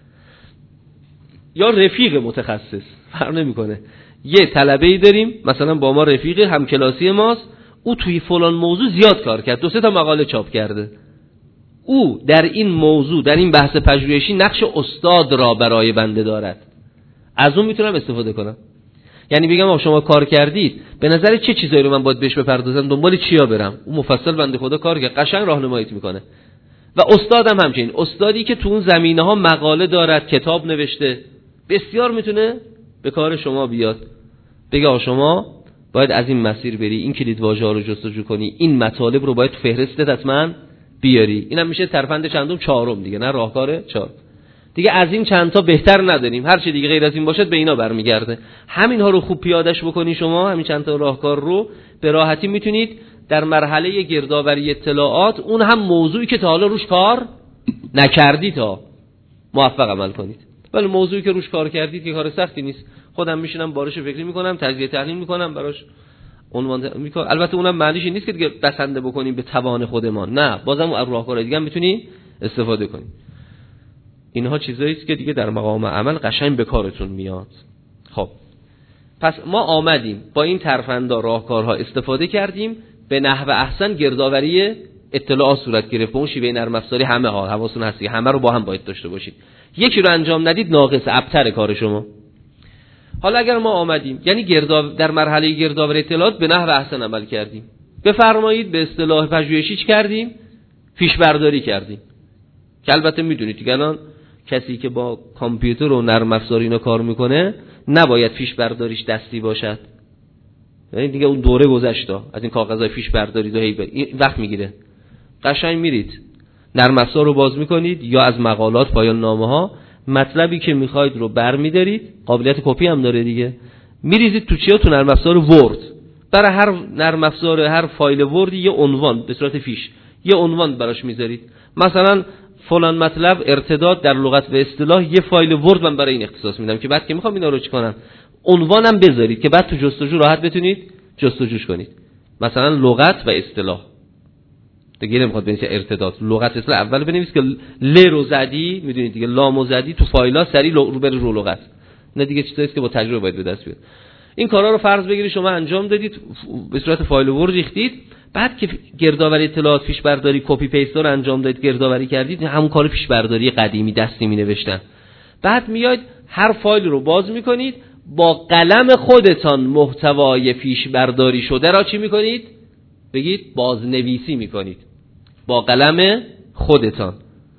یا رفیق متخصص، فرق نمیکنه. یه طلبه‌ای داریم مثلا با ما رفیق هم کلاسی ماست، او توی فلان موضوع زیاد کار کرد، 2-3 تا مقاله چاپ کرده. او در این موضوع، در این بحث پژوهشی نقش استاد را برای بنده دارد. از اون میتونم استفاده کنم. یعنی بگم آقا شما کار کردید، به نظر چه چیزایی رو من باید بهش بپردازم، دنبال چیا برم؟ اون مفصل بنده خدا کار کرد، قشنگ راهنماییت میکنه. و استادم همچنین، استادی که تو اون زمینه‌ها مقاله دارد، کتاب نوشته، بسیار میتونه به کار شما بیاد. بگه آقا شما باید از این مسیر بری، این کلیدواژه‌ها رو جستجو کنی، این مطالب رو باید تو فهرستت حتما بیاری. اینم میشه ترفند چندم؟ 4م دیگه، نه راهکار 4 دیگه. از این چند تا بهتر نداریم، هر چی دیگه غیر از این باشد به اینا برمیگرده. همین ها رو خوب پیادهش بکنی شما، همین چند تا راهکار رو به راحتی میتونید در مرحله گردآوری اطلاعات، اون هم موضوعی که تا حالا روش کار نکردید تا موفق عمل کنید. ولی موضوعی که روش کار کردید که کار سختی نیست، خودم میشینم بارش فکری میکنم، تجزیه تحلیل میکنم، براش عنوان میکنم. البته اونم معنیش این نیست که دیگه بسنده بکنیم به توان خودمان، نه، بازم از راهکارهای دیگه هم میتونی استفاده کنی. اینها چیزایی است که دیگه در مقام عمل قشنگ به کارتون میاد. خب پس ما آمدیم با این ترفندا راهکارها استفاده کردیم، به نحو احسن گردآوری اطلاعات صورت گرفت. به اون شیوه نرم افزاری همه ها حواستون هست، همه رو با هم باید داشته باشید. یکی رو انجام ندید ناقص ابتر کار شما. حالا اگر ما آمدیم یعنی در مرحله گردآوری اطلاعات به نحو احسن عمل کردیم، بفرمایید به اصطلاح پژوهشی چی کردیم؟ پیش برداری کردیم. که البته میدونید دیگه الان کسی که با کامپیوتر و نرم افزار اینا کار میکنه نباید پیش برداریش دستی باشد. یعنی دیگه اون دوره گذشته از این کاغذهای پیش برداری این وقت میگیره. قشنگ میرید نرم افزار رو باز میکنید یا از مقالات پایان نامه ها مطلبی که میخواید رو برمیدارید، قابلیت کپی هم داره دیگه، میریزید تو چیا؟ تو نرم افزار ورد. برای هر نرم افزار هر فایل وردی یه عنوان به صورت فیش یه عنوان براش میذارید. مثلا فلان مطلب ارتداد در لغت و اصطلاح یه فایل ورد من برای این اختصاص میدم که بعد که میخوام اینا رو چی کنم عنوانم بذارید که بعد تو جستجو راحت بتونید جستجوش کنید. مثلا لغت و اصطلاح دیگه نمیخواد بنویسید ارتداد، لغت اصطلاح اول بنویسید که ل رو زدی، میدونید دیگه لامو زدی تو فایل‌ها سری رو بره رو لغت. نه دیگه چیزاییه که با تجربه باید به دست بیاد. این کارا رو فرض بگیرید شما انجام دادید، به صورت فایل ورد ریختید، بعد که گردآوری اطلاعات پیش برداری کپی پیست رو انجام دادید، گردآوری کردید، همون کار پیش برداری قدیمی دستی می نوشتن. بعد میاید هر فایل رو باز میکنید، با قلم خودتان محتوای پیش برداری شده را چی میکنید؟ بگید بازنویسی میکنید با قلم خودتان.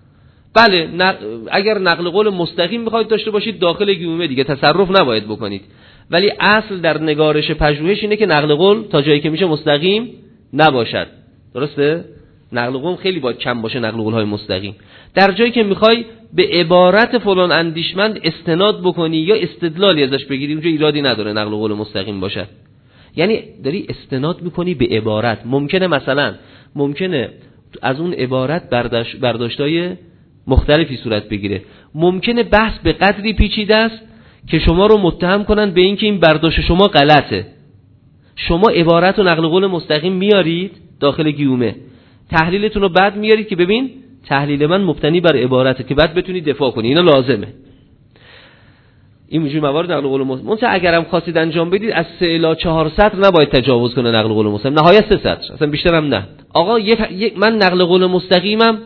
بله اگر نقل قول مستقیم میخواید داشته باشید داخل گیومه دیگه تصرف نباید بکنید، ولی اصل در نگارش پژوهش اینه که نقل قول تا جایی که میشه مستقیم نباشد. درسته؟ نقل قول خیلی باید کم باشه، نقل قول های مستقیم. در جایی که میخوای به عبارت فلان اندیشمند استناد بکنی یا استدلالی ازش بگیری اونجا ایرادی نداره نقل قول مستقیم باشه. یعنی داری استناد میکنی به عبارت. ممکنه از اون عبارت برداشتای مختلفی صورت بگیره. ممکنه بحث به قدری پیچیده است که شما رو متهم کنن به اینکه این برداشت شما غلطه. شما عبارت و نقل قول مستقیم میارید داخل گیومه، تحلیلتون رو بعد میارید که ببین تحلیل من مبتنی بر عبارته که بعد بتونید دفاع کنید. اینا لازمه. این موضوع موارد نقل قول مستقیم اگرم خواستید انجام بدید از 3 الی 4 سطر نباید تجاوز کنه نقل قول مستقیم، نهایت 3 سطر، اصلا بیشتر هم نه. آقا من نقل قول مستقیمم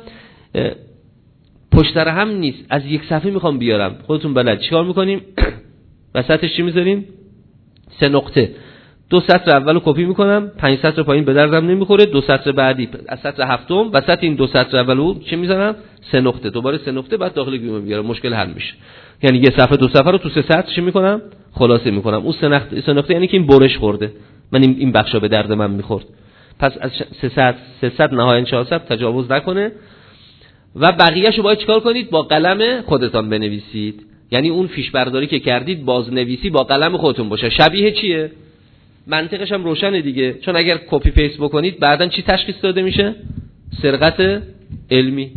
پشت سر هم نیست، از یک صفحه میخوام بیارم. خودتون بلد چیکار میکنیم؟ وسطش چی میذاریم؟ 3 نقطه. 2 سطر اولو کپی میکنم، 5 سطر پایین به دردم نمیخوره، 2 سطر بعدی از سطر هفتم وسط این 2 سطر اولو چی میذارم؟ 3 نقطه. دوباره 3 نقطه بعد داخل گیومه بیارم، مشکل حل میشه. یعنی یه صفحه 2 صفحه رو تو 3 سطر چی میکنم؟ خلاصه میکنم. اون 3 نقطه یعنی که این برش خورده، من این بخشا به درد من میخورد. پس از 3 سطر نهایت 4 سطر تجاوز نکنه و بقیه‌شو باید چیکار کنید؟ با قلم خودتان بنویسید. یعنی اون فیش برداری که کردید بازنویسی با قلم خودتون باشه. شبیه چیه؟ منطقش هم روشنه دیگه، چون اگر کپی پیست بکنید بعدن چی تشخیص داده میشه؟ سرقت علمی،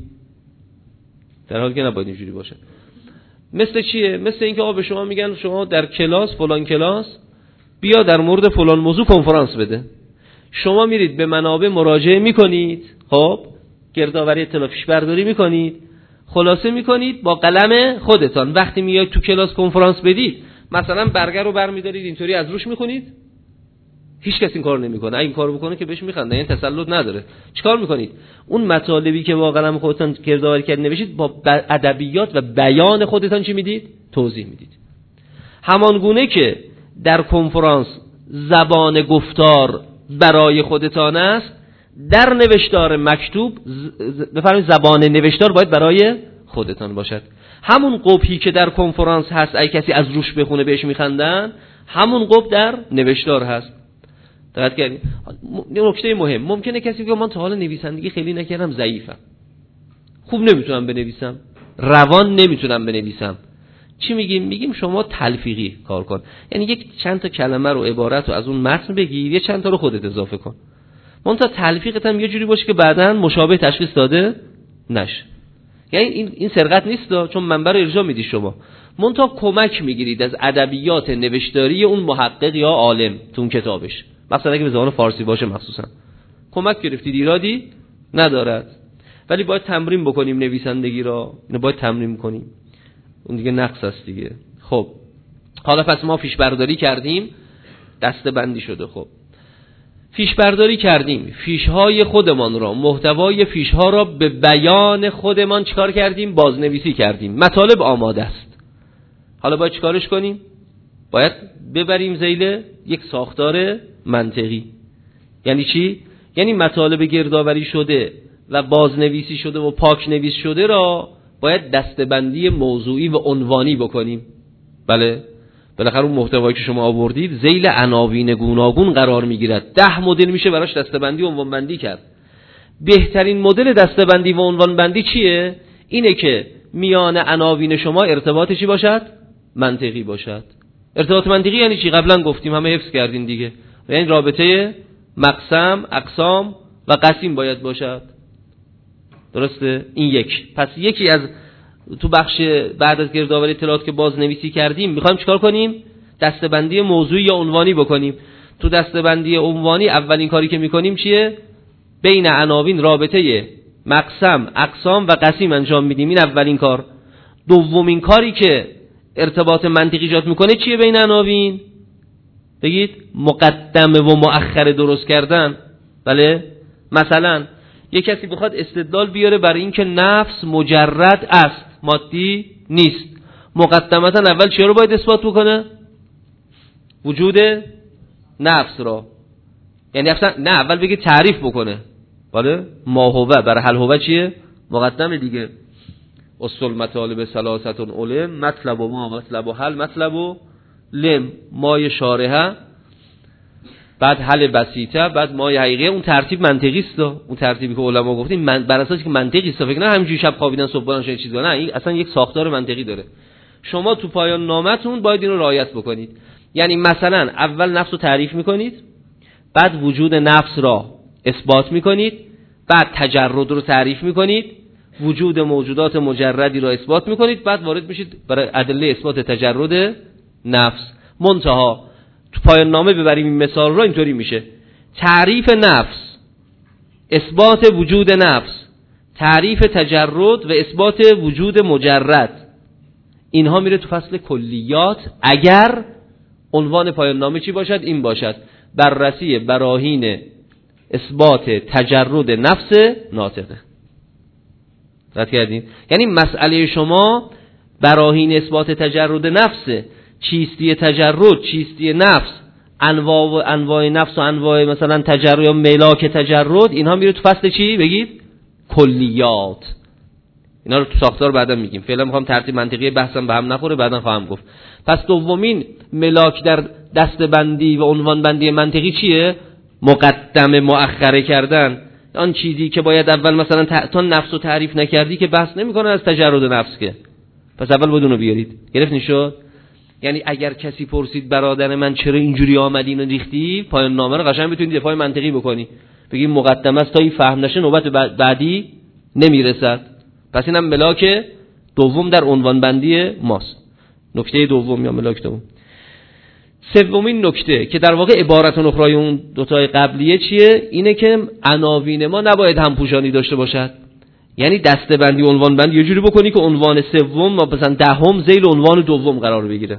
در حالی که نباید اینجوری باشه. مثل چیه؟ مثل اینکه آقا به شما میگن شما در کلاس فلان کلاس بیا در مورد فلان موضوع کنفرانس بده. شما میرید به منابع مراجعه میکنید، خب گردآوری اطلاع پیش برداری میکنید، خلاصه میکنید با قلم خودتان. وقتی میاید تو کلاس کنفرانس بدید، مثلا برگر رو برمیدارید اینطوری از روش میخونید، هیچ کس این کارو نمیکنه. این کارو بکنه که بهش میخنده، این تسلط نداره. چیکار میکنید؟ اون مطالبی که با قلم خودتان گردآوری کردید نوشید، با ادبیات و بیان خودتان چی میدید؟ توضیح میدید. همان گونه که در کنفرانس زبان گفتار برای خودتان است، در نوشتار مکتوب بفرمایید زبان نوشتار باید برای خودتان باشد. همون قبحی که در کنفرانس هست اگه کسی از روش بخونه بهش میخندن، همون قبح در نوشتار هست. دقت کردید؟ نکته مهم، ممکنه کسی بگه من تا حالا نویسندگی خیلی نکردم، ضعیفم، خوب نمیتونم بنویسم، روان نمیتونم بنویسم. چی میگیم شما تلفیقی کار کن. یعنی یک چند تا کلمه رو عبارت رو از اون متن بگیر، یه چند تا رو خودت اضافه کن. منتها تلفیقت هم یه جوری باشه که بعداً مشابه تشخیص داده نشه. یعنی این سرقت نیست، چون منبع رو ارجاع میدی شما. منتها کمک میگیرید از ادبیات نوشتاری اون محقق یا عالم تو اون کتابش. مثلا اگه به زبان فارسی باشه مخصوصا کمک گرفتید، ایرادی ندارد. ولی باید تمرین بکنیم نویسندگی را، اینو باید تمرین کنیم، اون دیگه نقص است دیگه. خب حالا پس ما فیش برداری کردیم، دسته بندی شده. خب فیش برداری کردیم، فیش های خودمان را، محتوای فیش ها را به بیان خودمان چیکار کردیم؟ بازنویسی کردیم. مطالب آماده است. حالا باید چیکارش کنیم؟ باید ببریم ذیل یک ساختار منطقی. یعنی چی؟ یعنی مطالب گردآوری شده و بازنویسی شده و پاک نویس شده را باید دسته‌بندی موضوعی و عنوانی بکنیم. بله، بالاخره اون محتوایی که شما آوردید ذیل عناوین گوناگون قرار میگیرد. 10 مدل میشه براش دسته‌بندی و عنوان بندی کرد. بهترین مدل دسته‌بندی و عنوان بندی چیه؟ اینه که میان عناوین شما ارتباط چی باشد؟ منطقی باشد. ارتباط منطقی یعنی چی؟ قبلا گفتیم، همه حفظ کردین دیگه. یعنی رابطه مقسم، اقسام و قسیم باید باشد. درسته؟ این یک. پس یکی از تو بخش بعد از گردآوری اطلاعات که بازنویسی کردیم میخوایم چیکار کنیم؟ دسته‌بندی موضوعی یا عنوانی بکنیم. تو دسته‌بندی عنوانی اولین کاری که میکنیم چیه؟ بین عناوین رابطه مقسم، اقسام و قسیم انجام میدیم. این اولین کار. دومین کاری که ارتباط منطقی ایجاد میکنه چیه بین عناوین؟ بگید مقدمه و مؤخره درست کردن. بله؟ مثلا یک کسی بخواد استدلال بیاره برای اینکه نفس مجرد است، مادی نیست، مقدمتا اول چه رو باید اثبات بکنه؟ وجود نفس را. یعنی اول بگه تعریف بکنه. بله؟ ما هو برای هل هو چیه؟ مقدمه دیگه. اصل مطالب ثلاثه علم، مطلب و ما، مطلب و حل، مطلب و لم، مای شارحه، بعد حل بسیطه، بعد مای حقیقه. اون ترتیب منطقی است. اون ترتیبی که علما گفتیم بر اساسی که منطقی است، فکر نه همینجوری شب خوابیدن صبح بلند شدن چیزا، نه، این اصلا یک ساختار منطقی داره. شما تو پایان نامتون باید اینو رعایت بکنید. یعنی مثلا اول نفس رو تعریف میکنید، بعد وجود نفس را اثبات میکنید، بعد تجرد رو تعریف میکنید، وجود موجودات مجردی را اثبات میکنید، بعد وارد میشید برای ادله اثبات تجرد نفس. منتها تو پایان نامه ببریم این مثال را، اینطوری میشه: تعریف نفس، اثبات وجود نفس، تعریف تجرد و اثبات وجود مجرد. اینها میره تو فصل کلیات. اگر عنوان پایان نامه چی باشد؟ این باشد: بررسی براهین اثبات تجرد نفس ناطقه. رد کردین؟ یعنی مسئله شما براهین اثبات تجرد نفسه. چیستی تجرد، چیستی نفس، انواع نفس و انواع مثلا تجرد یا ملاک تجرد، اینها میره تو فصل چی؟ بگید کلیات. اینا رو تو ساختار بعدا میگیم. فعلا میخوام ترتیب منطقی بحثم به هم نخوره، بعدا خواهم گفت. پس دومین ملاک در دسته‌بندی و عنوان بندی منطقی چیه؟ مقدمه مؤخره کردن. آن چیزی که باید اول مثلا تا نفس رو تعریف نکردی که بحث نمیکنه از تجرد نفس که. پس اول باید اونو بیارید. گرفتین شد؟ یعنی اگر کسی پرسید برادر من چرا اینجوری آمدی اینو ریختی، پایان نامه رو قشنگ بتونید دفاع منطقی بکنی. بگی مقدمه است تا این فهم نشه نوبت بعدی نمیرسد. پس اینم ملاک دوم در عنوان بندی ماست. نکته دوم یا ملاک دوم. سومین نکته که در واقع عبارت اخرای اون دوتای قبلیه چیه؟ اینه که عناوین ما نباید همپوشانی داشته باشد. یعنی دسته‌بندی و عنوان بندی یه جوری بکنی که عنوان سوم مثلا دهم ذیل عنوان دوم قرار بگیره.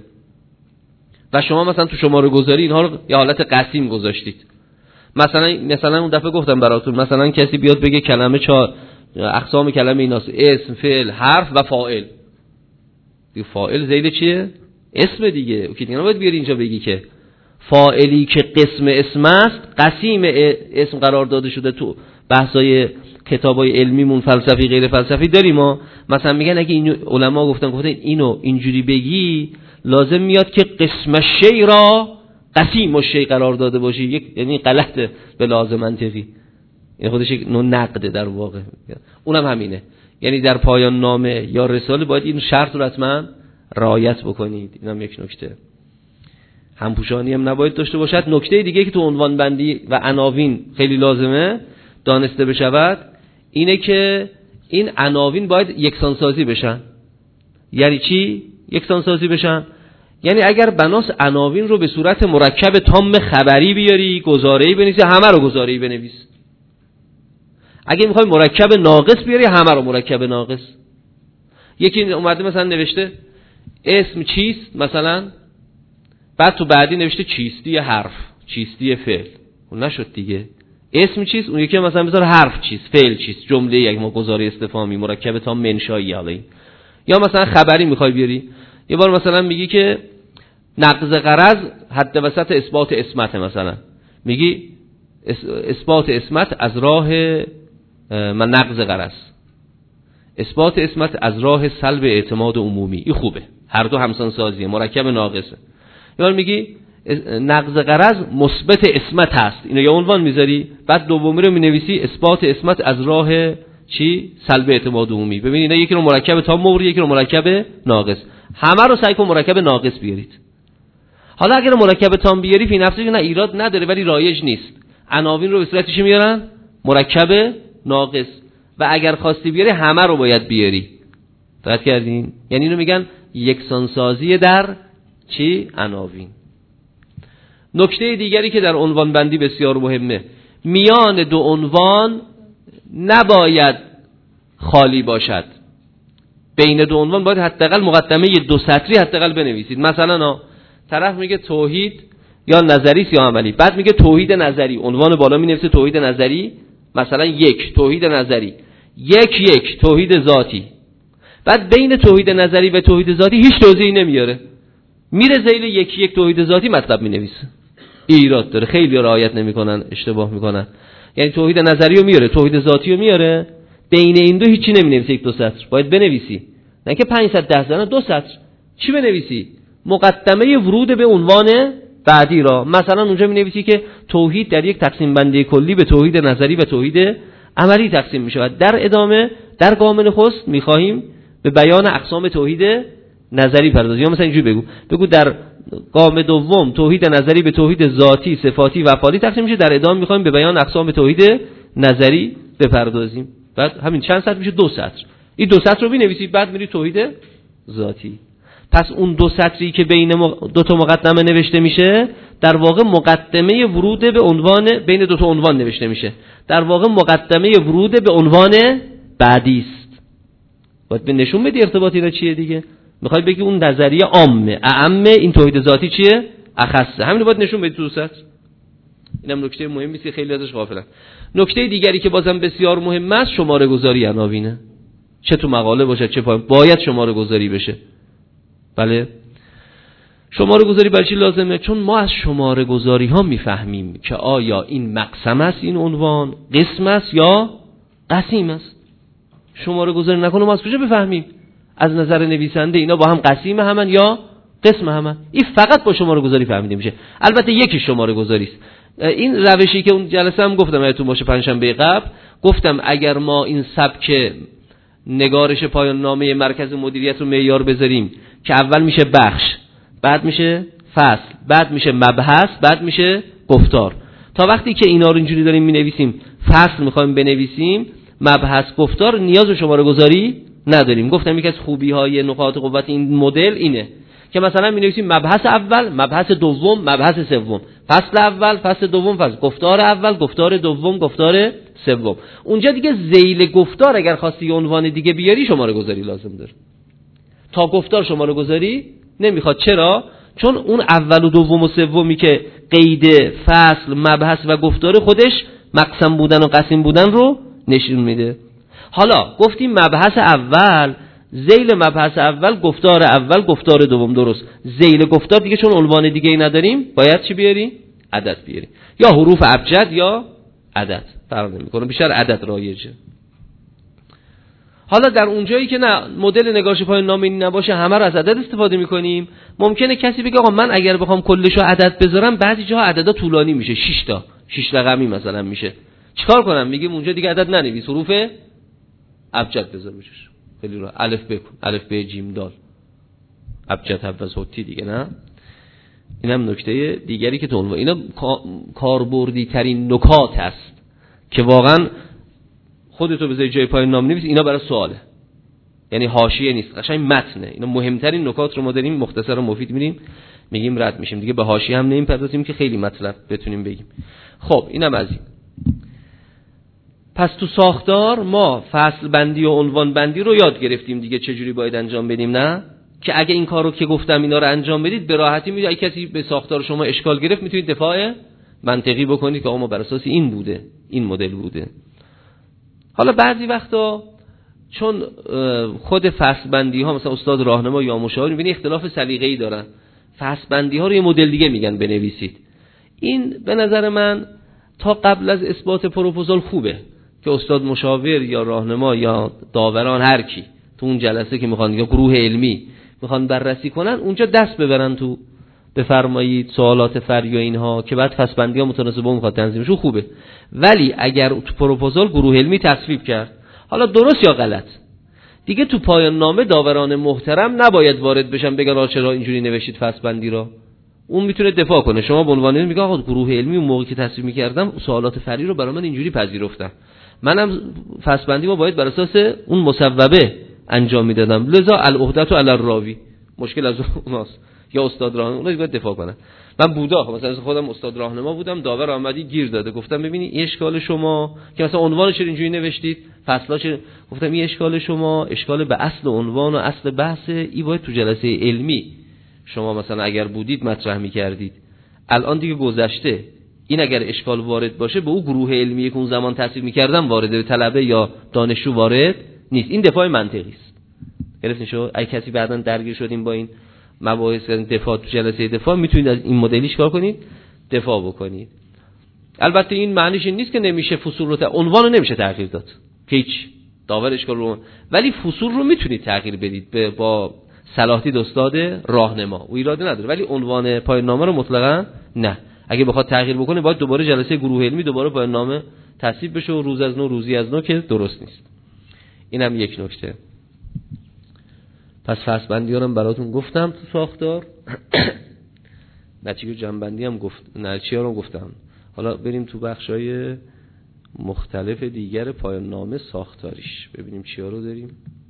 و شما مثلا تو شماره گذاری اینها رو یه حالت قسیم گذاشتید. مثلا اون دفعه گفتم براتون، مثلا کسی بیاد بگه کلمه اقسام کلمه ایناست: اسم، فعل، حرف و فاعل. دیگه فاعل ذیل چیه؟ اسم دیگه. که دیگه نباید بیاری اینجا بگی که فاعلی که قسم اسم است قسیم اسم قرار داده شده. تو بحثای کتابای علمیمون فلسفی غیر فلسفی داریم ما مثلا میگن اگه این علما گفتن اینو اینجوری بگی لازم میاد که قسم شی را قسیم الشی قرار داده باشی. یعنی غلطه به لازم منطقی. این خودش یک نوع نقده در واقع. اونم همینه. یعنی در پایان نامه یا رساله باید این شرط رو حتما رعایت بکنید. اینم یک نکته. همپوشانی هم نباید داشته باشد. نکته دیگه که تو عنوان بندی و عناوین خیلی لازمه دانسته بشود اینه که این عناوین باید یکسانسازی بشن. یعنی چی؟ یکسانسازی بشن یعنی اگر بناس عناوین رو به صورت مرکب تام خبری بیاری، گزاره‌ای بنویسی، همه رو گزاره‌ای بنویس. اگه میخوای مرکب ناقص بیاری همه رو مرکب ناقص. یکی اومده مثلا نوشته اسم چیست مثلا، بعد تو بعدی نوشته چیستی حرف، چیستی فعل، اون نشد دیگه. اسم چیست، اون یکی مثلا بذار حرف چیست، فعل چیست، جمله یک ما گزاره استفهامی، مرکب تام منشایی. حالا این یا مثلا خبری میخوای بیاری، یه بار مثلا میگی که نقض غرض حد وسط اثبات اسمت، مثلا میگی اثبات اسمت از راه من نقض غرض، اثبات اسمت از راه سلب اعتماد عمومی. این خوبه، هر دو همسان سازیه، مرکب ناقصه. یا میگی نقض غرض مثبت اسمت هست، اینو یا عنوان میذاری، بعد دومی رو مینویسی اثبات اسمت از راه چی؟ سلب اعتماد عمومی. ببین اینا یکی رو مرکب تام موری، یکی رو مرکب ناقص. همه رو سعی کن مرکب ناقص بیارید. حالا اگر مرکب تام بیاری فی نفسش نه ایراد نداره، ولی رایج نیست. عناوین رو به صورت چی میارن؟ مرکب ناقص. و اگر خواستی بیاری همه رو باید بیاری. دقت کردین؟ یعنی اینو میگن یکسانسازی در چی؟ عناوین. نکته دیگری که در عنوان بندی بسیار مهمه، میان دو عنوان نباید خالی باشد. بین دو عنوان باید حداقل مقدمه 2 سطری حداقل بنویسید. مثلا طرف میگه توحید یا نظری است یا عملی، بعد میگه توحید نظری، عنوان بالا مینویسه توحید نظری، مثلا 1 توحید نظری، 1 توحید ذاتی. بعد بین توحید نظری و توحید ذاتی هیچ توضیحی نمیاره، میره ذیل 1 توحید ذاتی مطلب مینویسه. ایراد داره، خیلی رعایت نمیکنن، اشتباه میکنن. یعنی توحید نظری رو میاره، توحید ذاتی رو میاره، بین این دو هیچی نمینویسه. 1-2 سطر باید بنویسی، نه که 510 نه 2 سطر. چی بنویسی؟ مقدمه ورود به عنوان بعدی را. مثلا اونجا مینویسی که توحید در یک تقسیم بندی کلی به توحید نظری و توحید عملی تقسیم میشود. در ادامه در گام نخست میخواهیم به بیان اقسام توحید نظری پردازیم. یا مثلا اینجوری بگو در گام دوم توحید نظری به توحید ذاتی، صفاتی و افعالی تقسیم میشه، در ادامه میخوایم به بیان اقسام توحید نظری بپردازیم. بعد همین چند سطر میشه؟ 2 سطر. این 2 سطر رو بنویسید، بعد میری توحید ذاتی. پس اون 2 سطری که بین 2 تا مقدمه نوشته میشه، در واقع مقدمه ورود به عنوان بین 2 تا عنوان نوشته میشه، در واقع مقدمه ورود به عنوان بعدی است. باید به نشون بدی ارتباط اینا چیه دیگه. میخوای بگی اون نظریه عامه، اعمه، این توحید ذاتی چیه؟ اخصه. همین رو باید نشون بدی تو 2 سطر. اینم نکته مهمی است که خیلی ازش غافلن. نکته دیگری که بازم بسیار مهم است شماره گذاری عناوینه. چه تو مقاله باشه چه پایین باید شماره گذاری بشه. بله، شماره گذاری برای چی لازمه؟ چون ما از شماره گذاری ها میفهمیم که آیا این مقسم است، این عنوان قسم است یا قسیم است. شماره گذاری نکنه ما از کجا بفهمیم از نظر نویسنده اینا با هم قسیم همن یا قسم همن؟ این فقط با شماره گذاری فهمیده میشه. البته یکی شماره گذاری است. این روشی که اون جلسه هم گفتم یادتون باشه پنجشنبه قبل، گفتم اگر ما این سبک نگارش پایان نامه مرکز مدیریت رو معیار بذاریم که اول میشه بخش، بعد میشه فصل، بعد میشه مبحث، بعد میشه گفتار، تا وقتی که اینا رو اینجوری داریم مینویسیم، فصل میخوایم بنویسیم، مبحث، گفتار، نیاز به شماره گذاری نداریم. گفتم یکی از خوبی های نقاط قوت این مدل اینه که مثلا مینویسیم مبحث اول، مبحث دوم، مبحث سوم، فصل اول، فصل دوم، فصل، گفتار اول، گفتار دوم، گفتار سوم. اونجا دیگه ذیل گفتار اگر خواستی عنوان دیگه بیاری شماره گذاری لازم داره. تا گفتار شماره گذاری نمیخواد. چرا؟ چون اون اول و دوم و سومی که قید فصل، مبحث و گفتار خودش مقسم بودن و قسیم بودن رو نشون میده. حالا گفتیم مبحث اول، ذیل مبحث اول، گفتار اول، گفتار دوم. درست. ذیل گفتار دیگه چون عنوان دیگه ای نداریم باید چی بیاریم؟ عدد بیاریم، یا حروف ابجد یا عدد، فرق نمیکنه، بیشتر عدد رایجه. حالا در اونجایی که نه مدل نگارش پایان نامه این نباشه، همه رو از عدد استفاده میکنیم. ممکنه کسی بگه آقا من اگر بخوام کلشو عدد بذارم بعضی جاها عددا طولانی میشه، 6 رقمی مثلا میشه، چیکار کنم؟ میگیم اونجا دیگه عدد ننویس، حروف ابجد بذار میشه. خیلی رو الف ب کن، الف ب جیم دال، ابجد حفظ حتی دیگه. نه اینم نکته دیگری که تو عنوان اینا کاربردی ترین نکات است که واقعا خودتو بذاری جای پایان نام نویس، اینا برای سواله، یعنی حاشیه نیست، قشنگ متنه. اینا مهمترین نکات رو ما داریم مختصر و مفید میگیم رد میشیم دیگه، به حاشیه هم نمیپردازیم که خیلی مطلب بتونیم بگیم. خب اینم از این. پس تو ساختار ما فصل بندی و عنوان بندی رو یاد گرفتیم دیگه چجوری باید انجام بدیم، نه؟ که اگه این کارو که گفتم اینا رو انجام بدید به راحتی میدونید اگه کسی به ساختار شما اشکال گرفت میتونید دفاع منطقی بکنید که آقا ما بر اساس این بوده، این مدل بوده. حالا بعضی وقتا چون خود فصل بندی ها مثلا استاد راهنما یا مشاور میبینی اختلاف سلیقه‌ای دارن، فصل بندی ها رو یه مدل دیگه میگن بنویسید. این به نظر من تا قبل از اثبات پروپوزال خوبه که استاد مشاور یا راهنما یا داوران هر کی تو اون جلسه که میخوان یا گروه علمی میخوان بررسی کنن اونجا دست ببرن تو بفرمایید سوالات فرعی و اینها که بعد فصل بندی ها متناسب با اون میخواد تنظیمشون خوبه. ولی اگر تو پروپوزال گروه علمی تصویب کرد، حالا درست یا غلط، دیگه تو پایان نامه داوران محترم نباید وارد بشن بگن آقا چرا اینجوری نوشتید فصل بندی را. اون میتونه دفاع کنه. شما به عنوان میگه آقا گروه علمی اون موقعی که تصویب میکردم سوالات فرعی رو برای من اینجوری پذیرفتم، منم فصل بندی ما باید بر اساس اون مصوبه انجام میدادم، لذا العهدة علی الراوی، مشکل از اوناست یا استاد راهنما، اونها باید دفاع کنن. من بودا مثلا خودم استاد راهنما بودم، داور اومدی گیر داده، گفتم ببینید این اشکال شما که مثلا عنوانش اینجوری نوشتید فصلاش، گفتم این اشکال شما اشکال به اصل عنوان و اصل بحث، این باید تو جلسه علمی شما مثلا اگر بودید مطرح می‌کردید. الان دیگه گذشته، این اگر اشکال وارد باشه به اون گروه علمی که اون زمان تصویب می‌کردم وارد، به طلبه یا دانشجو وارد نیست. این دفاع منطقی است. گرفتین شو؟ اگه کسی بعداً درگیر شدیم با این مباحث دفاع تو جلسه دفاع، میتونید از این مدلیش کار کنید، دفاع بکنید. البته این معنیش این نیست که نمیشه فصول رو عنوان رو نمیشه تغییر داد که هیچ داور اشکال رو، ولی فصول رو میتونید تغییر بدید با صلاحیت استاد راهنما، او ایرادی نداره، ولی عنوان پایان نامه رو مطلقاً نه. اگه بخواد تغییر بکنه باید دوباره جلسه گروه علمی دوباره پایان نامه تصویب بشه و روز از نو روزی از نو، که درست نیست. اینم یک نکته. پس فصل بندی رو براتون گفتم تو ساختار. نتیجه جنبندی هم نتیجه رو گفتم. حالا بریم تو بخشای مختلف دیگر پایان نامه ساختاریش ببینیم چیا رو داریم.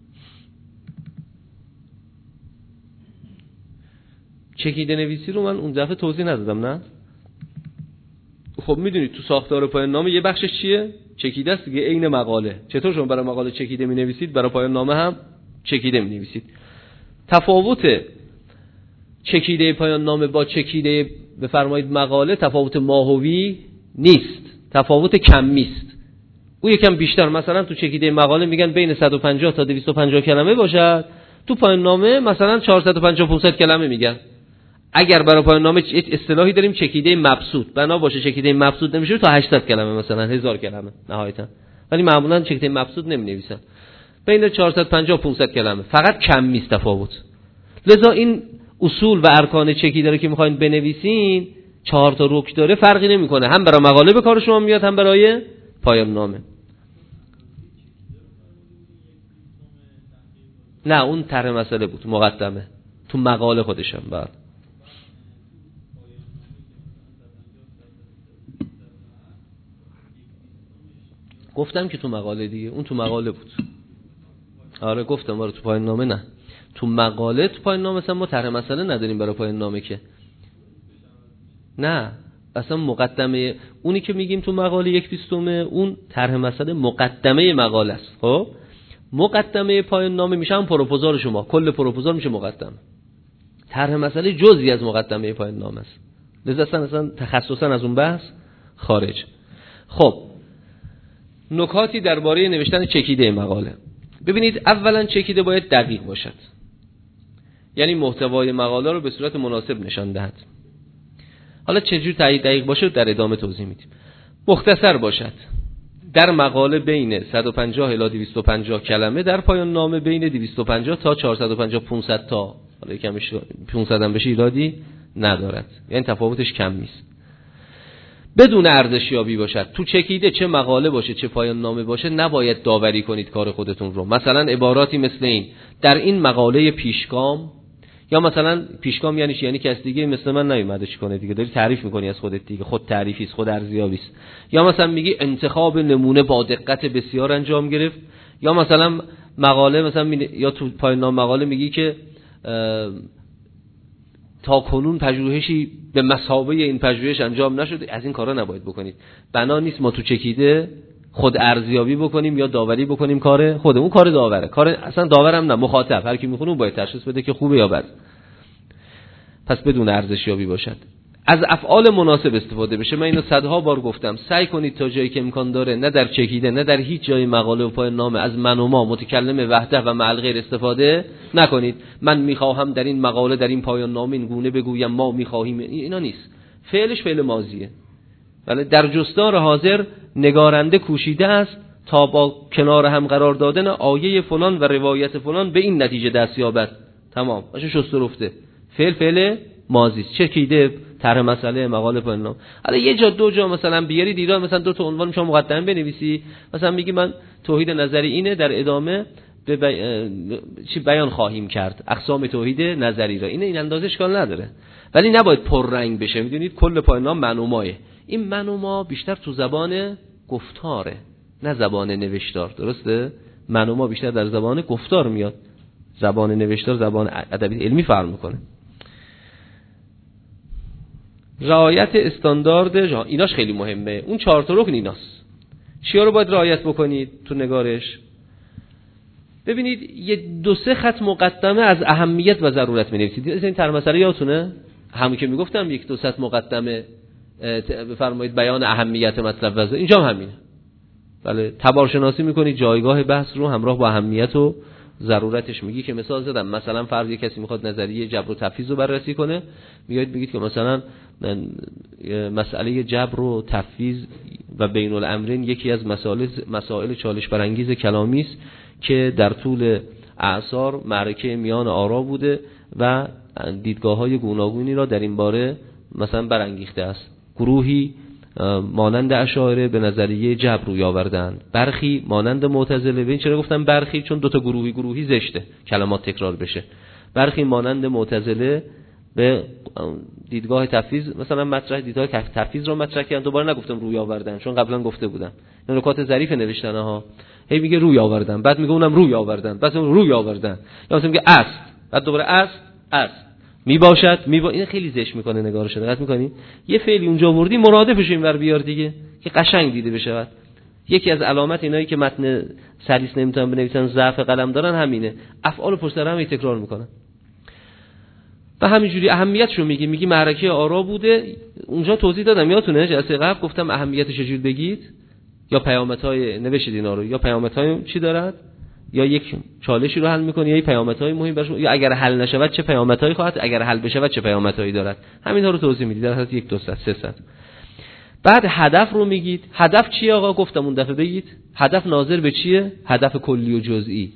چکیده نویسی رو من اون دفعه توضیح ندادم، نه؟ خب میدونید تو ساختار پایان نامه یه بخشش چیه؟ چکیده است دیگه، عین مقاله. چطور شما برای مقاله چکیده می نویسید برای پایان نامه هم چکیده می نویسید. تفاوت چکیده پایان نامه با چکیده بفرمایید مقاله تفاوت ماهوی نیست، تفاوت کمی است. او یکم بیشتر، مثلا تو چکیده مقاله میگن بین 150 تا 250 کلمه باشد، تو پایان نامه مثلا 450 500 کلمه میگن. اگر برای پایان نامه اصطلاحی داریم چکیده مبسوط، بنا باشه چکیده مبسوط نمیشه تا 800 کلمه مثلا 1000 کلمه نهایتا، ولی معمولا چکیده مبسوط نمی‌نویسن، بین 450 500 کلمه، فقط کمی است تفاوت. لذا این اصول و ارکان چکیده رو که می‌خواید بنویسین 4 تا رکن داره، فرقی نمی‌کنه، هم برای مقاله به کار شما میاد هم برای پایان نامه. نه اون طرح مسئله بود، مقدمه تو مقاله خودشم. بعد گفتم که تو مقاله دیگه، اون تو مقاله بود. آره گفتم، آره تو پایان نامه نه، تو مقاله. تو پایان نامه مثلا ما طرح مسئله نداریم برای پایان نامه که نه، اصلا مقدمه اونی که میگیم تو مقاله 1/20 اون طرح مسئله مقدمه مقاله است. خب مقدمه پایان نامه میشه هم پروپوزال شما، کل پروپوزال میشه مقدمه. طرح مسئله جزئی از مقدمه پایان نامه است، لذا اصلا تخصصا از اون بحث خارج. خب نکاتی درباره نوشتن چکیده مقاله. ببینید اولا چکیده باید دقیق باشد، یعنی محتوای مقاله رو به صورت مناسب نشان دهد. حالا چجور دقیق باشه در ادامه توضیح میدیم. مختصر باشد، در مقاله بین 150 الی 250 کلمه، در پایان نامه بین 250 تا 450 500 تا، حالا کمش 500 هم بشه ایرادی ندارد، یعنی تفاوتش کم نیست. بدون ارزشیابی باشد. تو چکیده چه مقاله باشه چه پایان نامه باشه نباید داوری کنید کار خودتون رو. مثلا عباراتی مثل این: در این مقاله پیشگام، یا مثلا پیشگام یعنی چی؟ یعنی کس دیگه مثل من نیومده چی کنه دیگه، داری تعریف میکنی از خودت دیگه، خود تعریفی است، خود ارزیابی است. یا مثلا میگی انتخاب نمونه با دقت بسیار انجام گرفت، یا مثلا مقاله مثلا یا تو پایان نامه مقاله میگی که تا کنون پژوهشی به مثابه این پژوهش انجام نشده. از این کارا نباید بکنید، بنا نیست ما تو چکیده خود ارزیابی بکنیم یا داوری بکنیم کار خودمون، کار داوره، کار اصلا داورم نه، مخاطب هر کی میخونه اون باید تشخیص بده که خوبه یا بد. پس بدون ارزشیابی باشد. از افعال مناسب استفاده بشه. من اینو صدها بار گفتم، سعی کنید تا جایی که امکان داره نه در چکیده نه در هیچ جای مقاله و پایان نامه از من و ما متکلم وحده و مع الغیر استفاده نکنید. من میخواهم در این مقاله در این پایان نامه این گونه بگویم، ما میخواهیم، اینا نیست. فعلش فعل ماضیه. ولی در جستار حاضر نگارنده کوشیده است تا با کنار هم قرار دادن آیه فلان و روایت فلان به این نتیجه دست یابد. تمام باشه، شست و رفته. فعل ماضی است. چکیده طرح مسئله مقاله پایان نامه. حالا یه جا دو جا مثلا بیارید ایران، مثلا دو تا عنوان شما مقدمه بنویسی، مثلا میگی من توحید نظری اینه، در ادامه چی بیان خواهیم کرد اقسام توحید نظری را. این اندازه اشکال نداره، ولی نباید پررنگ بشه. میدونید کل پایان نامه من و ماه. این من و ما بیشتر تو زبان گفتاره نه زبان نوشتار. درسته؟ من و ما بیشتر در زبان گفتار میاد، زبان نوشتار زبان ادبی علمی فرق میکنه. رعایت استاندارد ایناش خیلی مهمه. اون 4 تا رکن ایناست. چیا رو باید رعایت بکنید تو نگارش؟ ببینید یه 2-3 خط مقدمه از اهمیت و ضرورت می‌نویسید. این طرح مسئله یادتونه؟ همون که میگفتم 1-2 خط مقدمه بفرمایید بیان اهمیت مطلب و اینجا هم همینه. بله، تبارشناسی میکنید جایگاه بحث رو همراه با اهمیت و ضرورتش. میگی که مثال زدم، مثلا فرض کسی میخواد نظریه جبر و تفویض رو بررسی کنه، میگید که مثلا مسئله جبر و تفویض و بین الامرین یکی از مسائل چالش برانگیز کلامی است که در طول اعصار معرکه میان آرا بوده و دیدگاه‌های گوناگونی را در این باره مثلا برانگیخته است. گروهی مانند اشاعره به نظریه جبر روی آوردند، برخی مانند معتزله. ببین چرا گفتم برخی؟ چون 2 تا گروهی زشته کلمات تکرار بشه. برخی مانند معتزله به دیدگاه تفویض مثلا دیدگاه تفویض رو مطرح کردن. دوباره نگفتم روی آوردن، چون قبلا گفته بودم این نکات ظریف نوشتن ها. هی میگه روی آوردن، بعد میگه اونم روی آوردن، بعد روی آوردن، یا مثلا میگه است، بعد دوباره است میباشد این خیلی زشت میکنه نگارش. دقت میکنی یه فعلی اونجا آوردی مرادفش اینور بیار دیگه که قشنگ دیده بشه. یکی از علامت اینایی که متن سلیس نمیتونن بنویسن، ضعف قلم دارن، همینه. افعال پشت سر هم تکرار میکنن و همینجوری اهمیتشو میگی معرکه آرا بوده. اونجا توضیح دادم یادتونه جلسه قبل گفتم اهمیتش چجوری بگید، یا پیامدهای نوشید اینا رو، یا پیامدهای چی دارد، یا یک چالشی رو حل میکنه، یا پیامدهای مهم براش، یا اگر حل نشود چه پیامدهایی خواهد، اگر حل بشود چه پیامدهایی دارد. همینها رو توضیح میدید در حد 1-2 سطر 3 سطر. بعد هدف رو میگید. هدف چیه آقا؟ گفتم اون دفعه بگید هدف ناظر به چیه؟ هدف کلی و جزئی،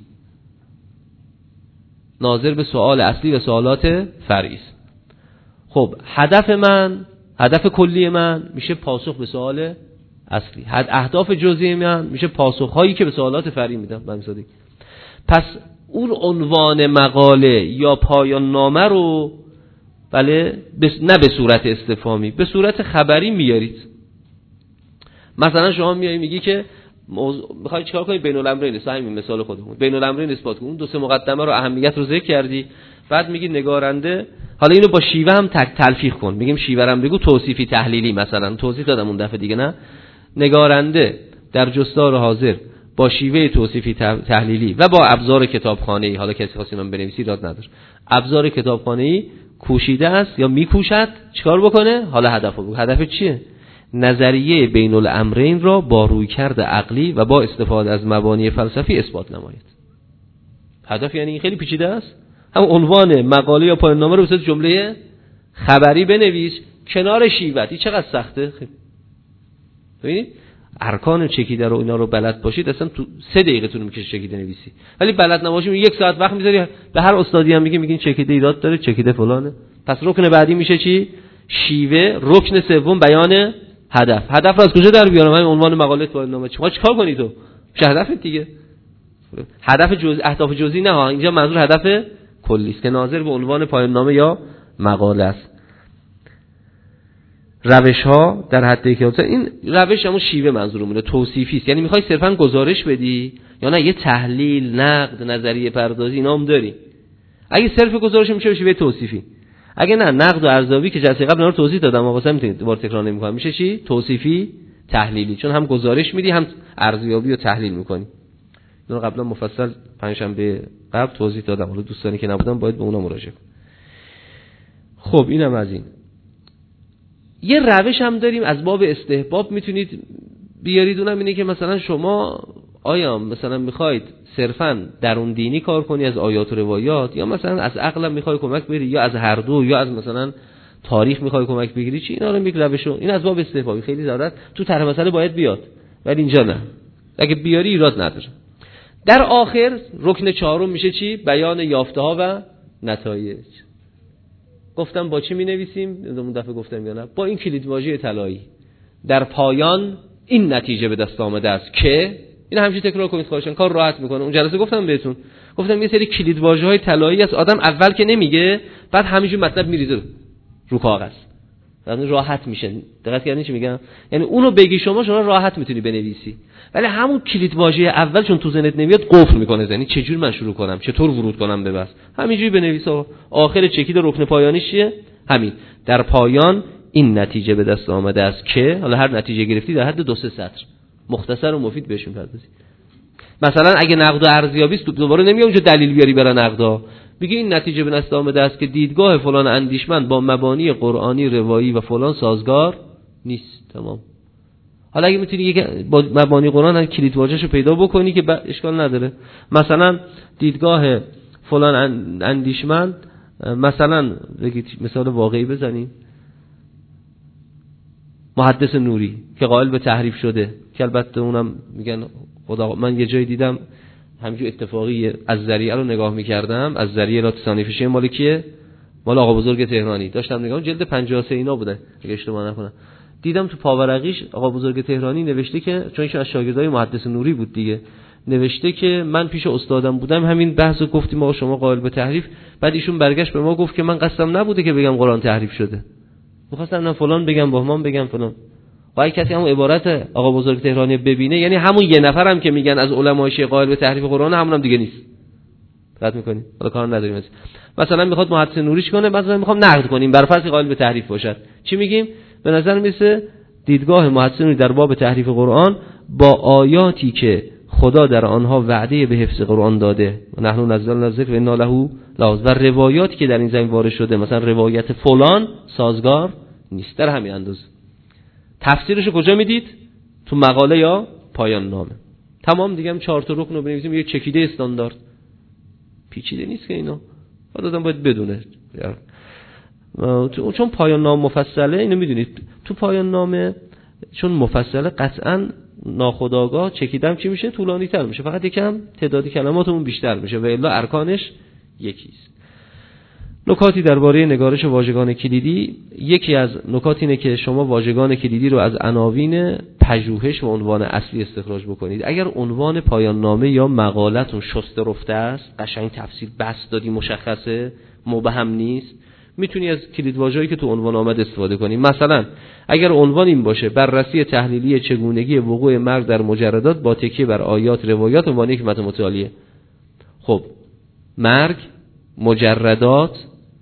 ناظر به سوال اصلی و سوالات فرعی است. خب هدف کلی من میشه پاسخ به سوال اصلی. اهداف جزئی من میشه پاسخهایی که به سوالات فرعی میدم. بنظری پس اون عنوان مقاله یا پایان نامه رو بله نه به صورت استفهامی، به صورت خبری میارید. مثلا شما میای میگی که میخوای چیکار کنی؟ بین الامرین است. همین مثال خودمون بین الامرین اثبات کن. اون 2-3 مقدمه رو اهمیت رو ذکر کردی، بعد میگی نگارنده، حالا اینو با شیوه هم تلفیق کن. میگیم شیوه هم بگو توصیفی تحلیلی، مثلا توضیح دادم اون دفعه دیگه نه. نگارنده در جستار حاضر با شیوه توصیفی تحلیلی و با ابزار کتابخانه‌ای، حالا کسی خاصی من بنویسی ایراد نداره، ابزار کتابخانه‌ای کوشیده است یا میکوشد چیکار بکنه؟ حالا هدفو بگو. هدف چیه؟ نظریه بین الامرین را با رویکرد عقلی و با استفاده از مبانی فلسفی اثبات نماید. هدف یعنی خیلی پیچیده است. هم عنوان مقاله یا پایان نامه رو به صورت جمله خبری بنویس کنار شیوه. این چقدر سخته. ببینید ارکان چکیده رو اینا رو بلد باشید اصلا تو 3 دقیقه طول میکشه چکیده نویسی. ولی بلد نباشید 1 ساعت وقت میذاری. به هر استادی هم میگین چکیده ایراد داره، چکیده فلانه. پس رکن بعدی میشه چی؟ شیوه. رکن سوم بیان هدف. هدف رو از کجا در بیارم؟ همین عنوان مقاله تو نامه. چیکار کنی تو؟ چه هدفت دیگه؟ هدف اهداف جزئی نه ها، اینجا منظور هدف کلی است که ناظر به عنوان پایان نامه یا مقاله است. روش ها در حد که این روش همون شیوه منظورمونه، توصیفی است. یعنی میخوای صرفا گزارش بدی یا نه یه تحلیل، نقد، نظریه پردازی اینا هم داری. اگه صرف گزارش میشه شیوه توصیفی. اگه نه نقد و ارزیابی که جلسه قبل اینا رو توضیح دادم، واسه میتونید دوباره تکرار نمی‌کنم، میشه چی؟ توصیفی تحلیلی، چون هم گزارش میدی هم ارزیابی و تحلیل میکنی. اینو قبلا مفصل پنجشنبه قبل توضیح دادم، حالا دوستانی که نبودن باید به اونا مراجعه کنن. خب اینم از این. یه روش هم داریم از باب استحباب میتونید بیارید، اونم اینه که مثلا شما آیا مثلا میخواید صرفاً درون دینی کار کنی از آیات و روایات، یا مثلا از عقلم میخوای کمک بگیری، یا از هر دو، یا از مثلا تاریخ میخوای کمک بگیری، چی اینا رو یک روشو، این از باب استحبابی خیلی ضرورت تو طرح مسئله باید بیاد، ولی اینجا نه. اگه بیاری ایراد نداره. در آخر رکن چهارم میشه چی؟ بیان یافته ها و نتایج. گفتم با چی مینویسیم؟ اون دفعه گفتم یا نه؟ با این کلیدواژه طلایی. در پایان این نتیجه به دست آمده است که، این همیشه تکرار کنید خواهشاً، کار راحت میکنه. اون جلسه گفتم بهتون، گفتم یه سری کلیدواژه‌های طلایی است آدم اول که نمیگه، بعد همینجوری مطلب میریزه رو کاغذ، یعنی راحت میشه. دقت کردین چی میگم؟ یعنی اونو بگی شما راحت میتونی بنویسی، ولی همون کلیدواژه اول چون تو ذهنت نمیاد قفل میکنه. یعنی چه جور من شروع کنم، چطور ورود کنم به بس، همینجوری بنویس. آخر چکید رکن پایانیش چیه؟ همین در پایان این نتیجه به دست آمده است که، حالا هر نتیجه گرفتی در حد 2-3 سطر مختصر و مفید بهش میپردازی. مثلا اگه نقد و ارزیابی است، دوباره نمیای اونجا دلیل بیاری برای نقدا، بگی این نتیجه به دست آمده است که دیدگاه فلان اندیشمند با مبانی قرآنی روایی و فلان سازگار نیست. تمام. حالا اگه میتونی با مبانی قرآن هم کلیدواژه‌شو پیدا بکنی که اشکال نداره. مثلا دیدگاه فلان اندیشمند، مثلا بگید مثال واقعی بزنیم، محدث نوری که قائل به تحریف شده، که البته اونم میگن خدا، من یه جایی دیدم همینجور اتفاقی از ذریعه رو نگاه میکردم، از ذریعه لا تصنیفشه مال کیه؟ مال آقا بزرگ تهرانی. داشتم نگاه، جلد 53 اینا بوده اگه اشتباه نکنم. دیدم تو پاورقیش آقا بزرگ تهرانی نوشته که، چون ایشون از شاگردای محدث نوری بود دیگه، نوشته که من پیش استادم بودم همین بحثو گفتیم ما شما قائل به تحریف، بعد ایشون برگشت به ما گفت که من قصدم نبوده که بگم قرآن تحریف شده، می‌خواستم نه فلان بگم بهمان بگم فلان. وای کسی همون عبارت آقا بزرگ تهرانی ببینه، یعنی همون یه نفرم که میگن از علمای شیعه قائل به تحریف قرآن، همونم دیگه نیست. رد می‌کنی؟ حالا کار نداریم. مثلا میخواد محدث نوریش کنه، مثلا میخوام نقد کنیم بر فرض قائل به تحریف باشد، چی میگیم؟ به نظر میسه دیدگاه محدث نوری در باب تحریف قرآن با آیاتی که خدا در آنها وعده به حفظ قرآن داده، نحن نزلنا الذکر و انا له لحافظون، و روایاتی که در این زمین وارد شده مثلا روایت فلان سازگار نیست. در همین اندازه. تفسیرشو کجا میدید؟ تو مقاله یا پایان نامه. تمام دیگه. هم 4 تا رکن رو بنویسیم، یه چکیده استاندارد، پیچیده نیست که اینا. آدم باید بدونه. چون پایان نامه مفصله، اینو میدونید تو پایان نامه چون مفصله قطعاً ناخودآگاه چکیدم چی میشه؟ طولانی تر میشه، فقط یکم تعداد کلماتمون بیشتر میشه و الا ارکانش یکیست. نکاتی درباره نگارش واژگان کلیدی. یکی از نکات اینه که شما واژگان کلیدی رو از عناوین پژوهش و عنوان اصلی استخراج بکنید. اگر عنوان پایان نامه یا مقالتون شسته رفته است، قشنگ تفسیر بس دادی، مشخصه، مبهم نیست، میتونی از کلیدواژه‌ای که تو عنوان آمد استفاده کنی. مثلا اگر عنوان این باشه بررسی تحلیلی چگونگی وقوع مرگ در مجردات با تکیه بر آیات روایات و عنوان حکمت متعالیه. خب مرگ، مجردات،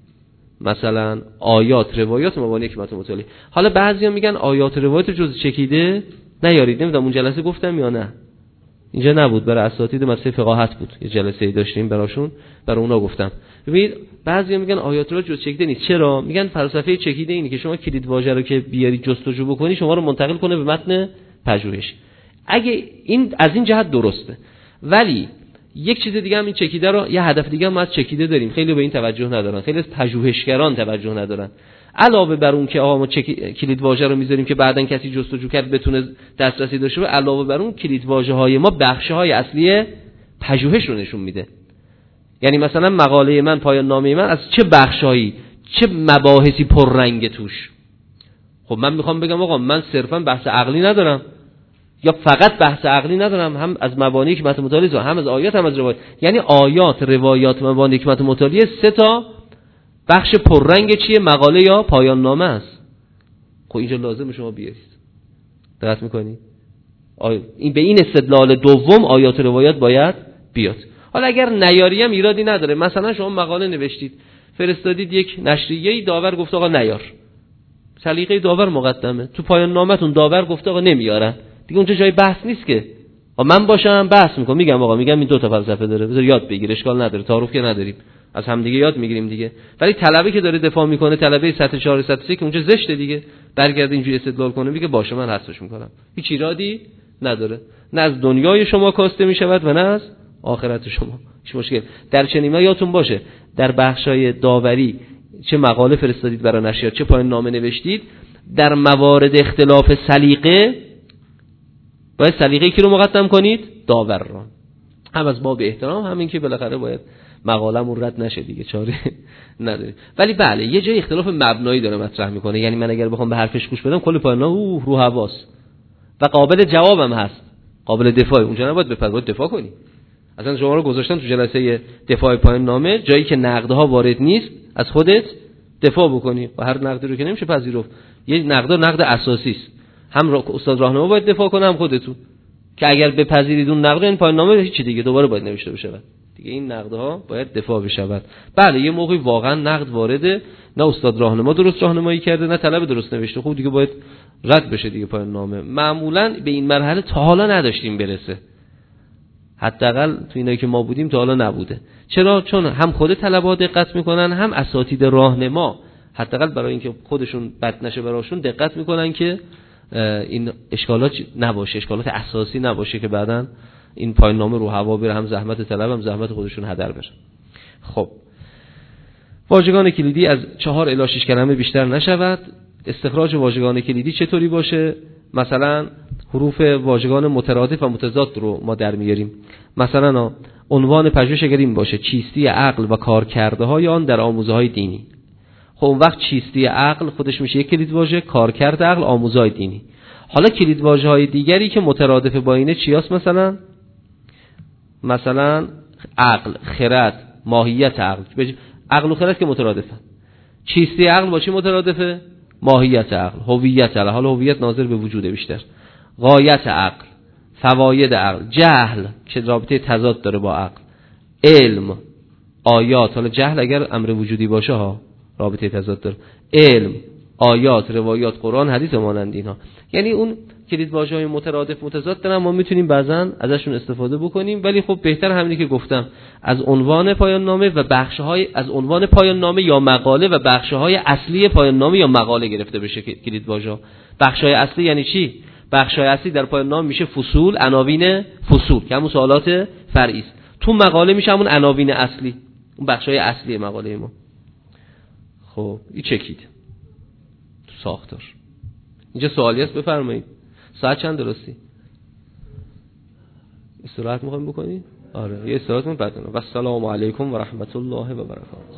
مثلا آیات روایات مبانی حکمت متعالی. حالا بعضیا میگن آیات روایات جز چکیده نیارید. نمیدونم اون جلسه گفتم یا نه، اینجا نبود، برای اساتید مدرسه فقاهت بود، یه جلسه‌ای داشتیم براشون، برای اونا گفتم. ببینید بعضیا میگن آیات رو جز چکیده نیست. چرا؟ میگن فلسفه چکیده اینه که شما کلید واژه رو که بیاری جستجو بکنی شما رو منتقل کنه به متن پژوهش. اگه این از این جهت درسته، ولی یک چیز دیگه هم این چکیده رو، یه هدف دیگه هم ما از چکیده داریم، خیلی به این توجه ندارن، خیلی از پژوهشگران توجه ندارن. علاوه بر اون که آقا ما کلید واژه رو میذاریم که بعدن کسی جستجو کرد بتونه دسترسی داشته باشه، علاوه بر اون کلید واژه‌های ما بخش‌های اصلی پژوهش رو نشون میده. یعنی مثلا مقاله من، پایان نامه من از چه بخشایی، چه مباحثی پررنگ توش. خب من میخوام بگم آقا من صرفا بحث عقلی ندارم، یا فقط بحث عقلی ندارم، هم از مبانی حکمت متعالیه، هم از آیات، هم از روایات. یعنی آیات، روایات، مبانی حکمت متعالیه 3 تا بخش پررنگ چیه؟ مقاله یا پایان نامه است. خب اینجا لازم شما بیارید. دقت میکنی؟ این به این استدلال دوم آیات روایات باید بیاد. حالا اگر نیاریم ایرادی نداره. مثلا شما مقاله نوشتید، فرستادید یک نشریه‌ای، داور گفت آقا نیار، سلیقه داور مقدمه. تو پایان نامتون داور گفته آقا نمیارن دیگه، اونجا جای بحث نیست که من باشم بحث میکنم، میگم آقا میگم این 2 تا فلسفه داره، بذار یاد بگیر، اشکال نداره، تعارف که نداریم، از هم دیگه یاد میگیریم دیگه. ولی طلبه که داره دفاع میکنه، طلبه سطح 4 سطح 3 که اونجا زشته دیگه، برگرده اینجوری استدلال کنه میگه باشه من حذفش میکنم، هیچ ایرادی نداره، نه از دنیای شما کاسته میشود و نه از آخرت شما، هیچ مشکل. در چنین یادتون باشه در بخشای داوری چه مقاله فرستادید برای نشریات، چه پایان نامه نوشتید، در موارد اختلاف سلیقه باید سلیقه کی رو مقدم کنید؟ داور رو. هم از باب احترام، همین که بالاخره باید مقاله‌مون رد نشه دیگه، چاره نداره. ولی بله یه جای اختلاف مبنایی داره مطرح میکنه، یعنی من اگر بخوام به حرفش گوش بدم کل پایان نامه رو حواس و قابل جوابم هست، قابل دفاع، اونجا نباید باید دفاع کنی. اصلا شما رو گذاشتن تو جلسه دفاع پایان نامه، جایی که نقدها وارد نیست از خودت دفاع بکنی و هر نقدی رو که نمیشه پذیرفت. یه نقد اساسی است، هم استاد راهنما باید دفاع کنه هم خودتون، که اگر بپذیرید اون نقد این پایان نامه هیچ دیگه دوباره باید نوشته بشه دیگه، این نقدها باید دفاع بشه. بله یه موقعی واقعا نقد وارده، نه استاد راهنما درست راهنمایی کرده نه طلب درست نوشته، خب دیگه باید رد بشه دیگه پایان نامه. معمولا به این مرحله تا حالا نداشتیم برسه، حداقل تو اینایی که ما بودیم تا حالا نبوده. چرا؟ چون هم خود طلبه دقت میکنن، هم اساتید راهنما حداقل برای اینکه خودشون بد نشه براشون دقت میکنن که این اشکالات نباشه، اشکالات اساسی نباشه که بعداً این پایان نامه رو هوا بره، هم زحمت طلب هم زحمت خودشون هدر بره. خب واژگان کلیدی از 4 الی 6 کلمه بیشتر نشود. استخراج واژگان کلیدی چطوری باشه؟ مثلا حروف واژگان مترادف و متضاد رو ما در میاریم. مثلا عنوان پژوهش اگر این باشه چیستی عقل و کارکردهای آن در آموزه‌های دینی، خب اون وقت چیستی عقل خودش میشه یک کلید واژه، کارکرد عقل آموزه‌های دینی. حالا کلید واژه‌های دیگری که مترادف با اینه چیاست؟ مثلا عقل، خرد، ماهیت عقل. عقل و خرد که مترادفن. چیستی عقل با چی مترادفه؟ ماهیت عقل، هویت عقل، حالا هویت ناظر به وجوده بیشتر، غایت عقل، فواید عقل، جهل که رابطه تضاد داره با عقل، علم، آیات، حالا جهل اگر امر وجودی باشه ها رابطه تضاد داره، علم، آیات، روایات، قرآن، حدیث مانند اینها. یعنی اون کلید واژه‌های مترادف متضاد دارن، ما میتونیم بعضن ازشون استفاده بکنیم، ولی خب بهتر همینی که گفتم از عنوان پایان نامه و بخش‌های از عنوان پایان نامه یا مقاله و بخش‌های اصلی پایان نامه یا مقاله گرفته بشه کلید واژه. بخش‌های اصلی یعنی چی؟ بخش‌های اصلی در پایان نامه میشه فصول، عناوین فصول که همون سوالات فرعی است. تو مقاله میشه همون عناوین اصلی، اون بخش‌های اصلی مقاله ما. خب این چکید تو ساختار. اینجا سوالی هست بفرمایید. ساعت چند درستی؟ استراحت میخوایم بکنید؟ آره یه استراحت بعد. و السلام علیکم و رحمت الله و برکاته.